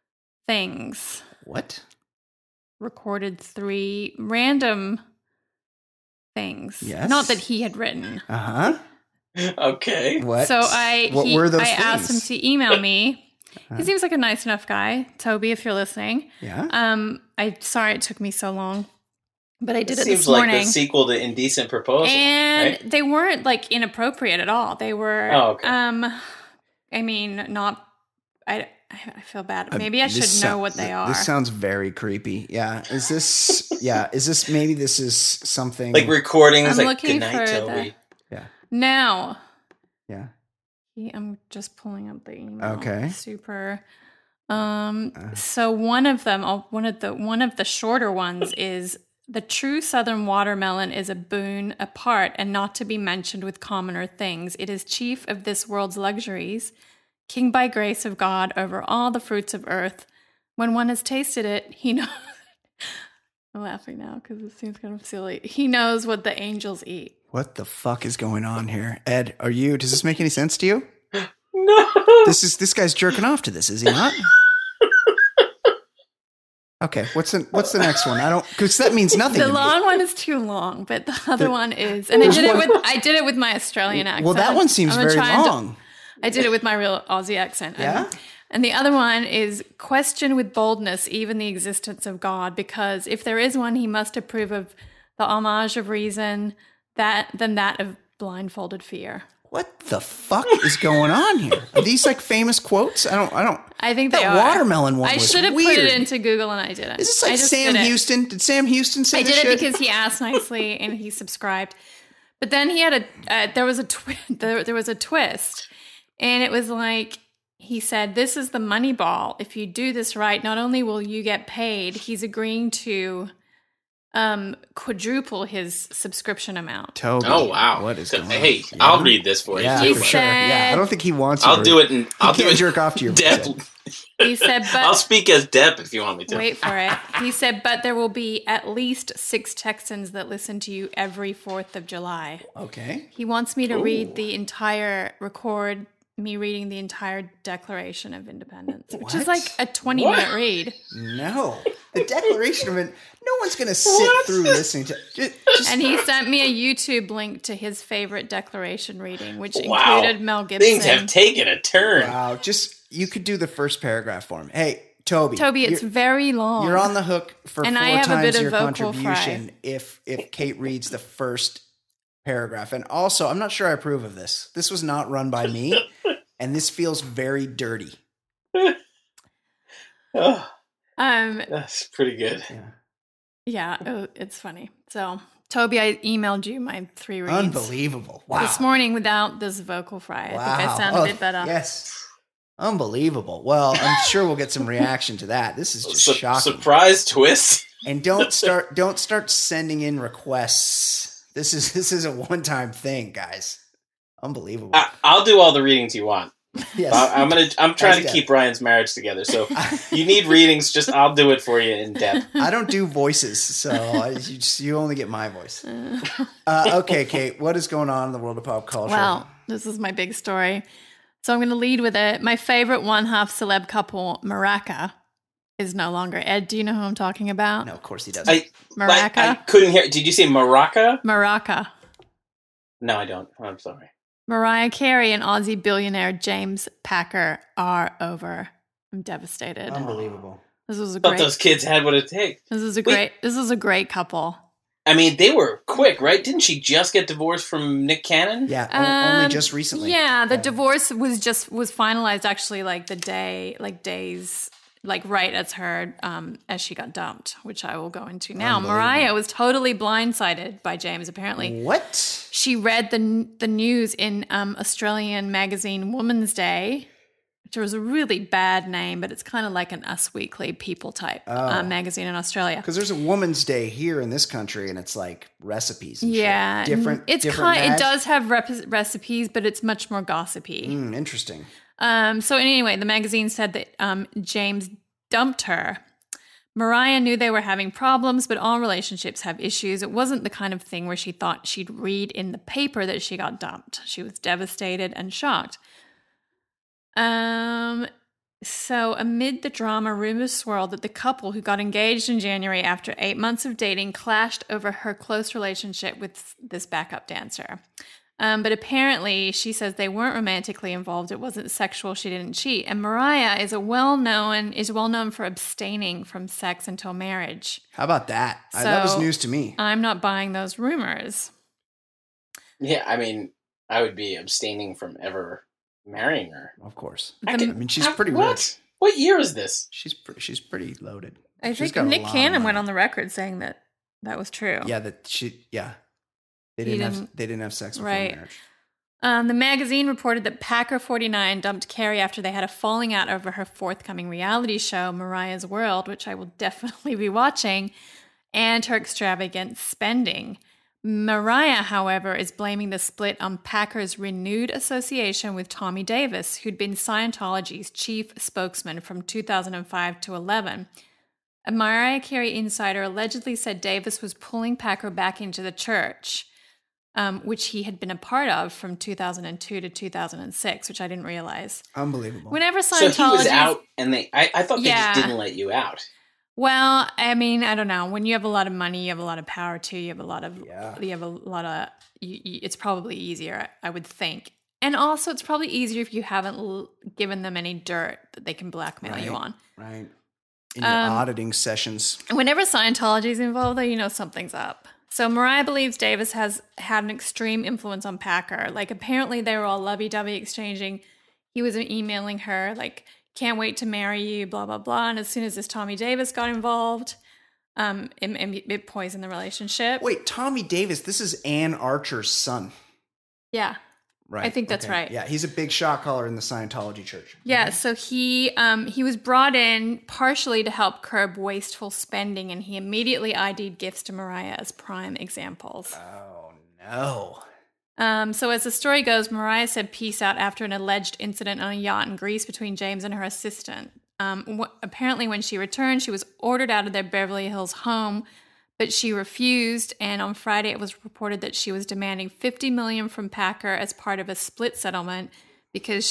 things, What? recorded three random things. Yes. Not that he had written. Uh-huh. Okay. What? So I What he, were those I asked him things? to email me. Uh-huh. He seems like a nice enough guy. Toby, if you're listening. Yeah? Um, I sorry it took me so long. But I did It it seems this like morning. the sequel to Indecent Proposal. And right? they weren't like inappropriate at all. They were Oh, okay. um I mean, not I I feel bad. Uh, Maybe I should this know sou- what they th- are. This sounds very creepy. Yeah. Is this, yeah, is this, maybe this is something. Like recordings, I'm like looking Good Night, for Toby. yeah. Now, Yeah. he- I'm just pulling up the email. Okay. Super. Um Uh. so one of them, oh, one of the one of the shorter ones is the true southern watermelon is a boon apart and not to be mentioned with commoner things. It is chief of this world's luxuries, king by grace of God over all the fruits of earth. When one has tasted it, he knows. I'm laughing now because it seems kind of silly. He knows what the angels eat. What the fuck is going on here? Ed, are you, does this make any sense to you? No. This is, this guy's jerking off to this, is he not? Okay, what's the what's the next one? I don't, because that means nothing The to me. long one is too long, but the other There- one is, and I there's did it one- with I did it with my Australian accent. Well, that one seems I'm very trying to- long. I did it with my real Aussie accent. Yeah? And, and the other one is question with boldness even the existence of God, because if there is one, he must approve of the homage of reason that than that of blindfolded fear. What the fuck is going on here? Are these like famous quotes? I don't, I don't. I think That they are. watermelon one I was should have put weird. it into Google and I didn't. Is this I like just Sam did it. Houston? Did Sam Houston say I this did it shit? because he asked nicely and he subscribed. But then he had a uh, there was a twi- there, there was a twist, and it was like he said, "This is the money ball. If you do this right, not only will you get paid, he's agreeing to um quadruple his subscription amount." Toby. Oh wow! What is So, going hey, on? I'll Yeah. read this for you. Yeah, He for too. sure. Yeah, I said- don't think he wants you I'll to do it, and He I'll do can't it. jerk off to your Dep. bullshit. He said, I'll "But speak as Dep if you want me to. wait for it." He said, "But there will be at least six Texans that listen to you every Fourth of July." Okay. He wants me to read the entire, record me reading the entire Declaration of Independence, which What? is like a twenty What? minute read. No. The Declaration of it. No one's going to sit What? through listening to just, just And he sent me a YouTube link to his favorite Declaration reading, which Wow. included Mel Gibson. Things have taken a turn. wow. Just you could do the first paragraph for him. Hey, Toby. Toby, it's you're, very long. you're on the hook for And four I have a times bit of your vocal contribution fry. if if Kate reads the first paragraph. And also, I'm not sure I approve of this. This was not run by me, and this feels very dirty. Oh, Um, that's pretty good. Yeah. yeah, oh, it's funny. So Toby, I emailed you my three reads. Unbelievable. Wow. This morning without this vocal fry. Wow. I think I sound oh, a bit better. Yes. Unbelievable. Well, I'm sure we'll get some reaction to that. This is just Su- shocking. Surprise twist. And don't start don't start sending in requests. This is this is a one-time thing, guys. Unbelievable. I, I'll do all the readings you want. Yes. I, I'm gonna. I'm trying That's to keep Ryan's marriage together. So you need readings. Just I'll do it for you in depth. I don't do voices, so I, you, just, you only get my voice. Uh, okay, Kate, what is going on in the world of pop culture? Well, this is my big story. So I'm going to lead with it. My favorite one-half celeb couple, Maraca, is no longer. Ed, do you know who I'm talking about? No, of course he doesn't. I, Maraca? I, I couldn't hear. Did you say Maraca? Maraca. No, I don't. I'm sorry. Mariah Carey and Aussie billionaire James Packer are over. I'm devastated. Unbelievable. This was a I thought great. those kids had what it takes. This is a Wait. great. This is a great couple. I mean, they were quick, right? Didn't she just get divorced from Nick Cannon? Yeah, o- only Um, just recently. Yeah, the Yeah. divorce was just was finalized actually like the day, like days, like right as her um as she got dumped, which I will go into now. Unbelievable. Mariah was totally blindsided by James. Apparently, What? she read the the news in um Australian magazine Woman's Day, which was a really bad name, but it's kind of like an Us Weekly People type Oh. uh, magazine in Australia. Because there's a Woman's Day here in this country, and it's like recipes. And Yeah, shit. different. It's different kind. It mag- does have rep- recipes, but it's much more gossipy. Mm, interesting. Um, so anyway, the magazine said that um, James dumped her. Mariah knew they were having problems, but all relationships have issues. It wasn't the kind of thing where she thought she'd read in the paper that she got dumped. She was devastated and shocked. Um, so amid the drama, rumors swirled that the couple who got engaged in January after eight months of dating clashed over her close relationship with this backup dancer. Um, but apparently, she says they weren't romantically involved. It wasn't sexual. She didn't cheat. And Mariah is a well-known is well known for abstaining from sex until marriage. How about that? I, that was So- news to me. I'm not buying those rumors. Yeah, I mean, I would be abstaining from ever marrying her. Of course. I, The- could- I mean, she's how- pretty what? rich. What year is this? She's pretty. She's pretty loaded. I She's think got a Nick lot of Cannon went money. on the record saying that that was true. Yeah, that she. Yeah, they He didn't, have. didn't- They didn't have sex before right. marriage. Um, the magazine reported that Packer forty-nine dumped Carey after they had a falling out over her forthcoming reality show, Mariah's World, which I will definitely be watching, and her extravagant spending. Mariah, however, is blaming the split on Packer's renewed association with Tommy Davis, who'd been Scientology's chief spokesman from two thousand five to eleven. A Mariah Carey insider allegedly said Davis was pulling Packer back into the church, um, which he had been a part of from two thousand two to two thousand six, which I didn't realize. Unbelievable. Whenever So he Scientology, was out, and they. I, I thought they Yeah. just didn't let you out. well, I mean, I don't know. When you have a lot of money, you have a lot of power too. You have a lot of, Yeah. you have a lot of. You, you, it's probably easier, I would think, and also it's probably easier if you haven't l- given them any dirt that they can blackmail you Right. on. Right. In your Um, auditing sessions. Whenever Scientology is involved, though, you know something's up. So Mariah believes Davis has had an extreme influence on Packer. Like, apparently they were all lovey-dovey exchanging. He was emailing her, like, can't wait to marry you, blah, blah, blah. And as soon as this Tommy Davis got involved, um, it, it, it poisoned the relationship. Wait, Tommy Davis. This is Ann Archer's son. Yeah. Right. I think that's okay. right. Yeah, he's a big shot caller in the Scientology church. Yeah, so he um, he was brought in partially to help curb wasteful spending, and he immediately I D'd gifts to Mariah as prime examples. Oh no. Um, so as the story goes, Mariah said peace out after an alleged incident on a yacht in Greece between James and her assistant. Um, wh- apparently, when she returned, she was ordered out of their Beverly Hills home, but she refused. And on Friday, it was reported that she was demanding fifty million dollars from Packer as part of a split settlement because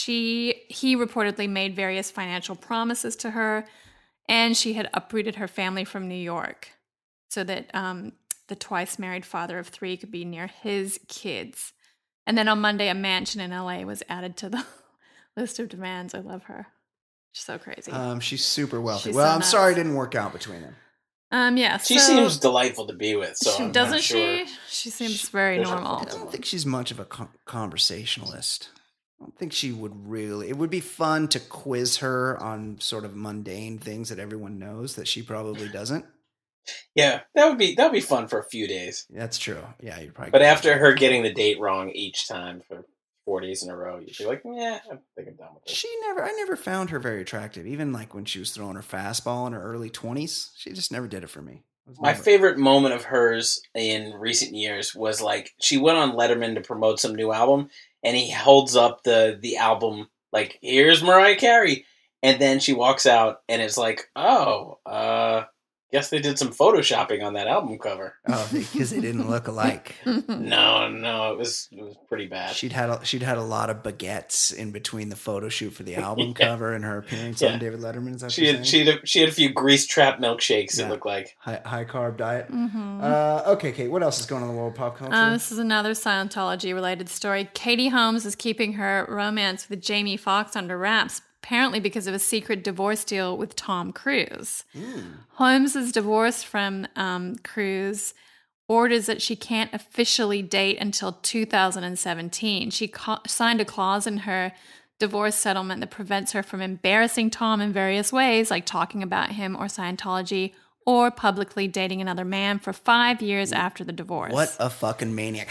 she he reportedly made various financial promises to her, and she had uprooted her family from New York so that um, the twice married father of three could be near his kids. And then on Monday, a mansion in L A was added to the list of demands. I love her. She's so crazy. Um, she's super wealthy. She's well, so I'm nuts. sorry it didn't work out between them. Um, yeah. She so, seems delightful to be with. So she- I'm doesn't not sure. she? She seems very There's a- normal. I don't think she's much of a con- conversationalist. I don't think she would really. It would be fun to quiz her on sort of mundane things that everyone knows that she probably doesn't. Yeah, that would be that would be fun for a few days. That's true. Yeah, you're probably. But after her getting the date wrong each time for four days in a row, you'd be like, yeah, I think I'm done with this. She never, I never found her very attractive. Even like when she was throwing her fastball in her early twenties, she just never did it for me. It My never... favorite moment of hers in recent years was like she went on Letterman to promote some new album, and he holds up the the album like, here's Mariah Carey, and then she walks out, and it's like, oh, uh, guess they did some photoshopping on that album cover. Oh, because they didn't look alike. no, no, it was it was pretty bad. She'd had a, she'd had a lot of baguettes in between the photo shoot for the album yeah. cover and her appearance yeah. on David Letterman. Is that she had she had a, she had a few grease trap milkshakes. Yeah. It looked like high, high carb diet. Mm-hmm. Uh, okay, Kate. What else is going on in the world of pop culture? Uh, this is another Scientology related story. Katie Holmes is keeping her romance with Jamie Foxx under wraps, apparently because of a secret divorce deal with Tom Cruise. Mm. Holmes is divorced from um, Cruise, orders that she can't officially date until two thousand seventeen. She co- signed a clause in her divorce settlement that prevents her from embarrassing Tom in various ways, like talking about him or Scientology, or publicly dating another man for five years after the divorce. What a fucking maniac.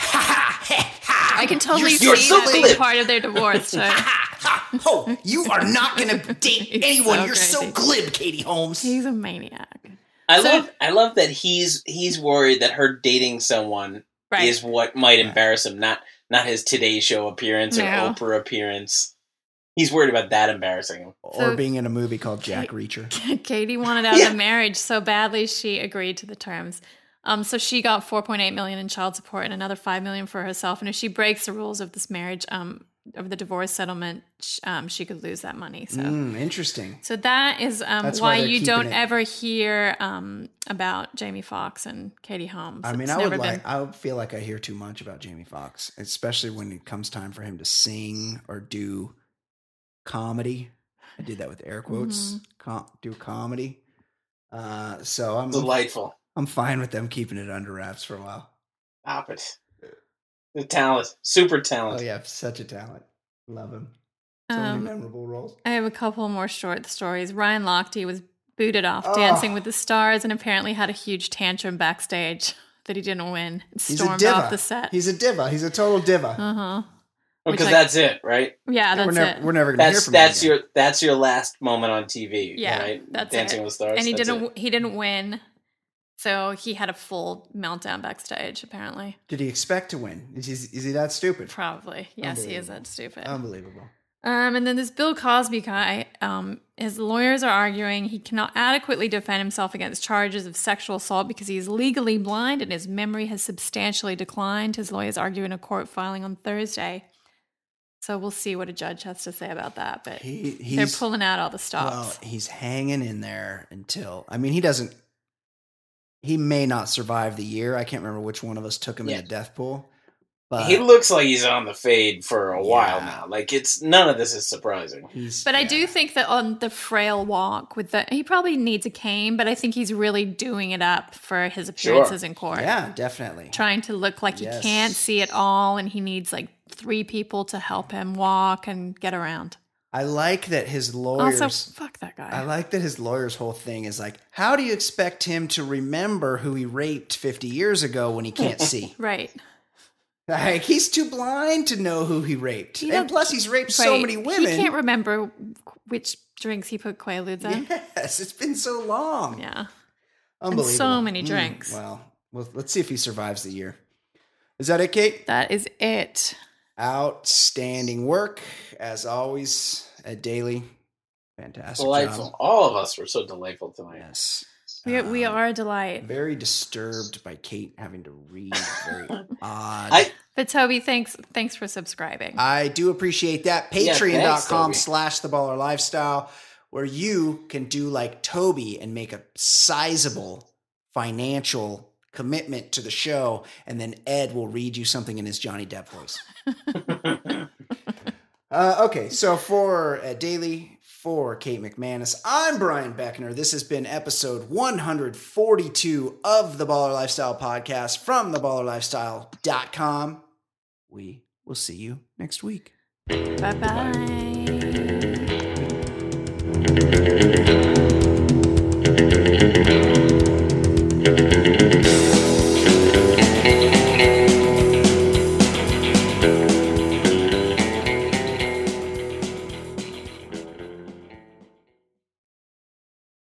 I can totally you're, you're see so that being part of their divorce. So. Oh, you are not going to date anyone. So you're crazy. So glib, Katie Holmes. He's a maniac. I so, love I love that he's he's worried that her dating someone right. is what might embarrass him, not not his Today Show appearance or no. Oprah appearance. He's worried about that embarrassing him. So, or being in a movie called Jack Kate, Reacher. Katie wanted out yeah. of the marriage so badly she agreed to the terms. Um, so she got four point eight million dollars in child support and another five million dollars for herself. And if she breaks the rules of this marriage, um, of the divorce settlement, um, she could lose that money. So mm, interesting. So that is um, why, why you don't it. ever hear um, about Jamie Foxx and Katie Holmes. I mean, it's I would like. Been... I would feel like I hear too much about Jamie Foxx, especially when it comes time for him to sing or do comedy. I did that with air quotes. Mm-hmm. Com- do comedy. Uh, so I'm delightful. I'm fine with them keeping it under wraps for a while. Stop it. The talent. Super talent. Oh, yeah. Such a talent. Love him. So um, many memorable roles. I have a couple more short stories. Ryan Lochte was booted off oh. Dancing with the Stars and apparently had a huge tantrum backstage that he didn't win. And stormed off the set. He's a diva. He's a total diva. Uh-huh. Because like, that's it, right? Yeah, that's we're never, it. We're never going to hear from that's him your That's your last moment on T V. Yeah, right? that's Dancing it. with the Stars. And he that's didn't. It. He didn't win. So he had a full meltdown backstage, apparently. Did he expect to win? Is he, is he that stupid? Probably. Yes, he is that stupid. Unbelievable. Um, and then this Bill Cosby guy, um, his lawyers are arguing he cannot adequately defend himself against charges of sexual assault because he is legally blind and his memory has substantially declined. His lawyers argue in a court filing on Thursday. So we'll see what a judge has to say about that. But he, they're pulling out all the stops. Well, he's hanging in there until, I mean, he doesn't, he may not survive the year. I can't remember which one of us took him yeah. in the death pool. But he looks like he's on the fade for a yeah. while now. Like it's none of this is surprising. He's, but yeah. I do think that on the frail walk with the, he probably needs a cane, but I think he's really doing it up for his appearances sure. in court. Yeah, definitely. Trying to look like yes. he can't see it all and he needs like three people to help him walk and get around. I like that his lawyers... Also, fuck that guy. I like that his lawyer's whole thing is like, how do you expect him to remember who he raped fifty years ago when he can't see? Right. Like, he's too blind to know who he raped. He and plus, he's raped right. so many women. He can't remember which drinks he put Quaaludes in. Yes, it's been so long. Yeah. Unbelievable. And so many drinks. Mm, well, well, let's see if he survives the year. Is that it, Kate? That is it. Outstanding work, as always, at Daily. Fantastic Delightful. job. All of us were so delightful tonight. Yes. We, um, we are a delight. Very disturbed by Kate having to read. Very odd. I, but Toby, thanks thanks for subscribing. I do appreciate that. Patreon.com slash the baller lifestyle, where you can do like Toby and make a sizable financial commitment to the show, and then Ed will read you something in his Johnny Depp voice. uh, okay, so for uh, Daily, for Kate McManus, I'm Brian Beckner. This has been episode one forty-two of the Baller Lifestyle Podcast from the baller lifestyle dot com. We will see you next week. Bye-bye.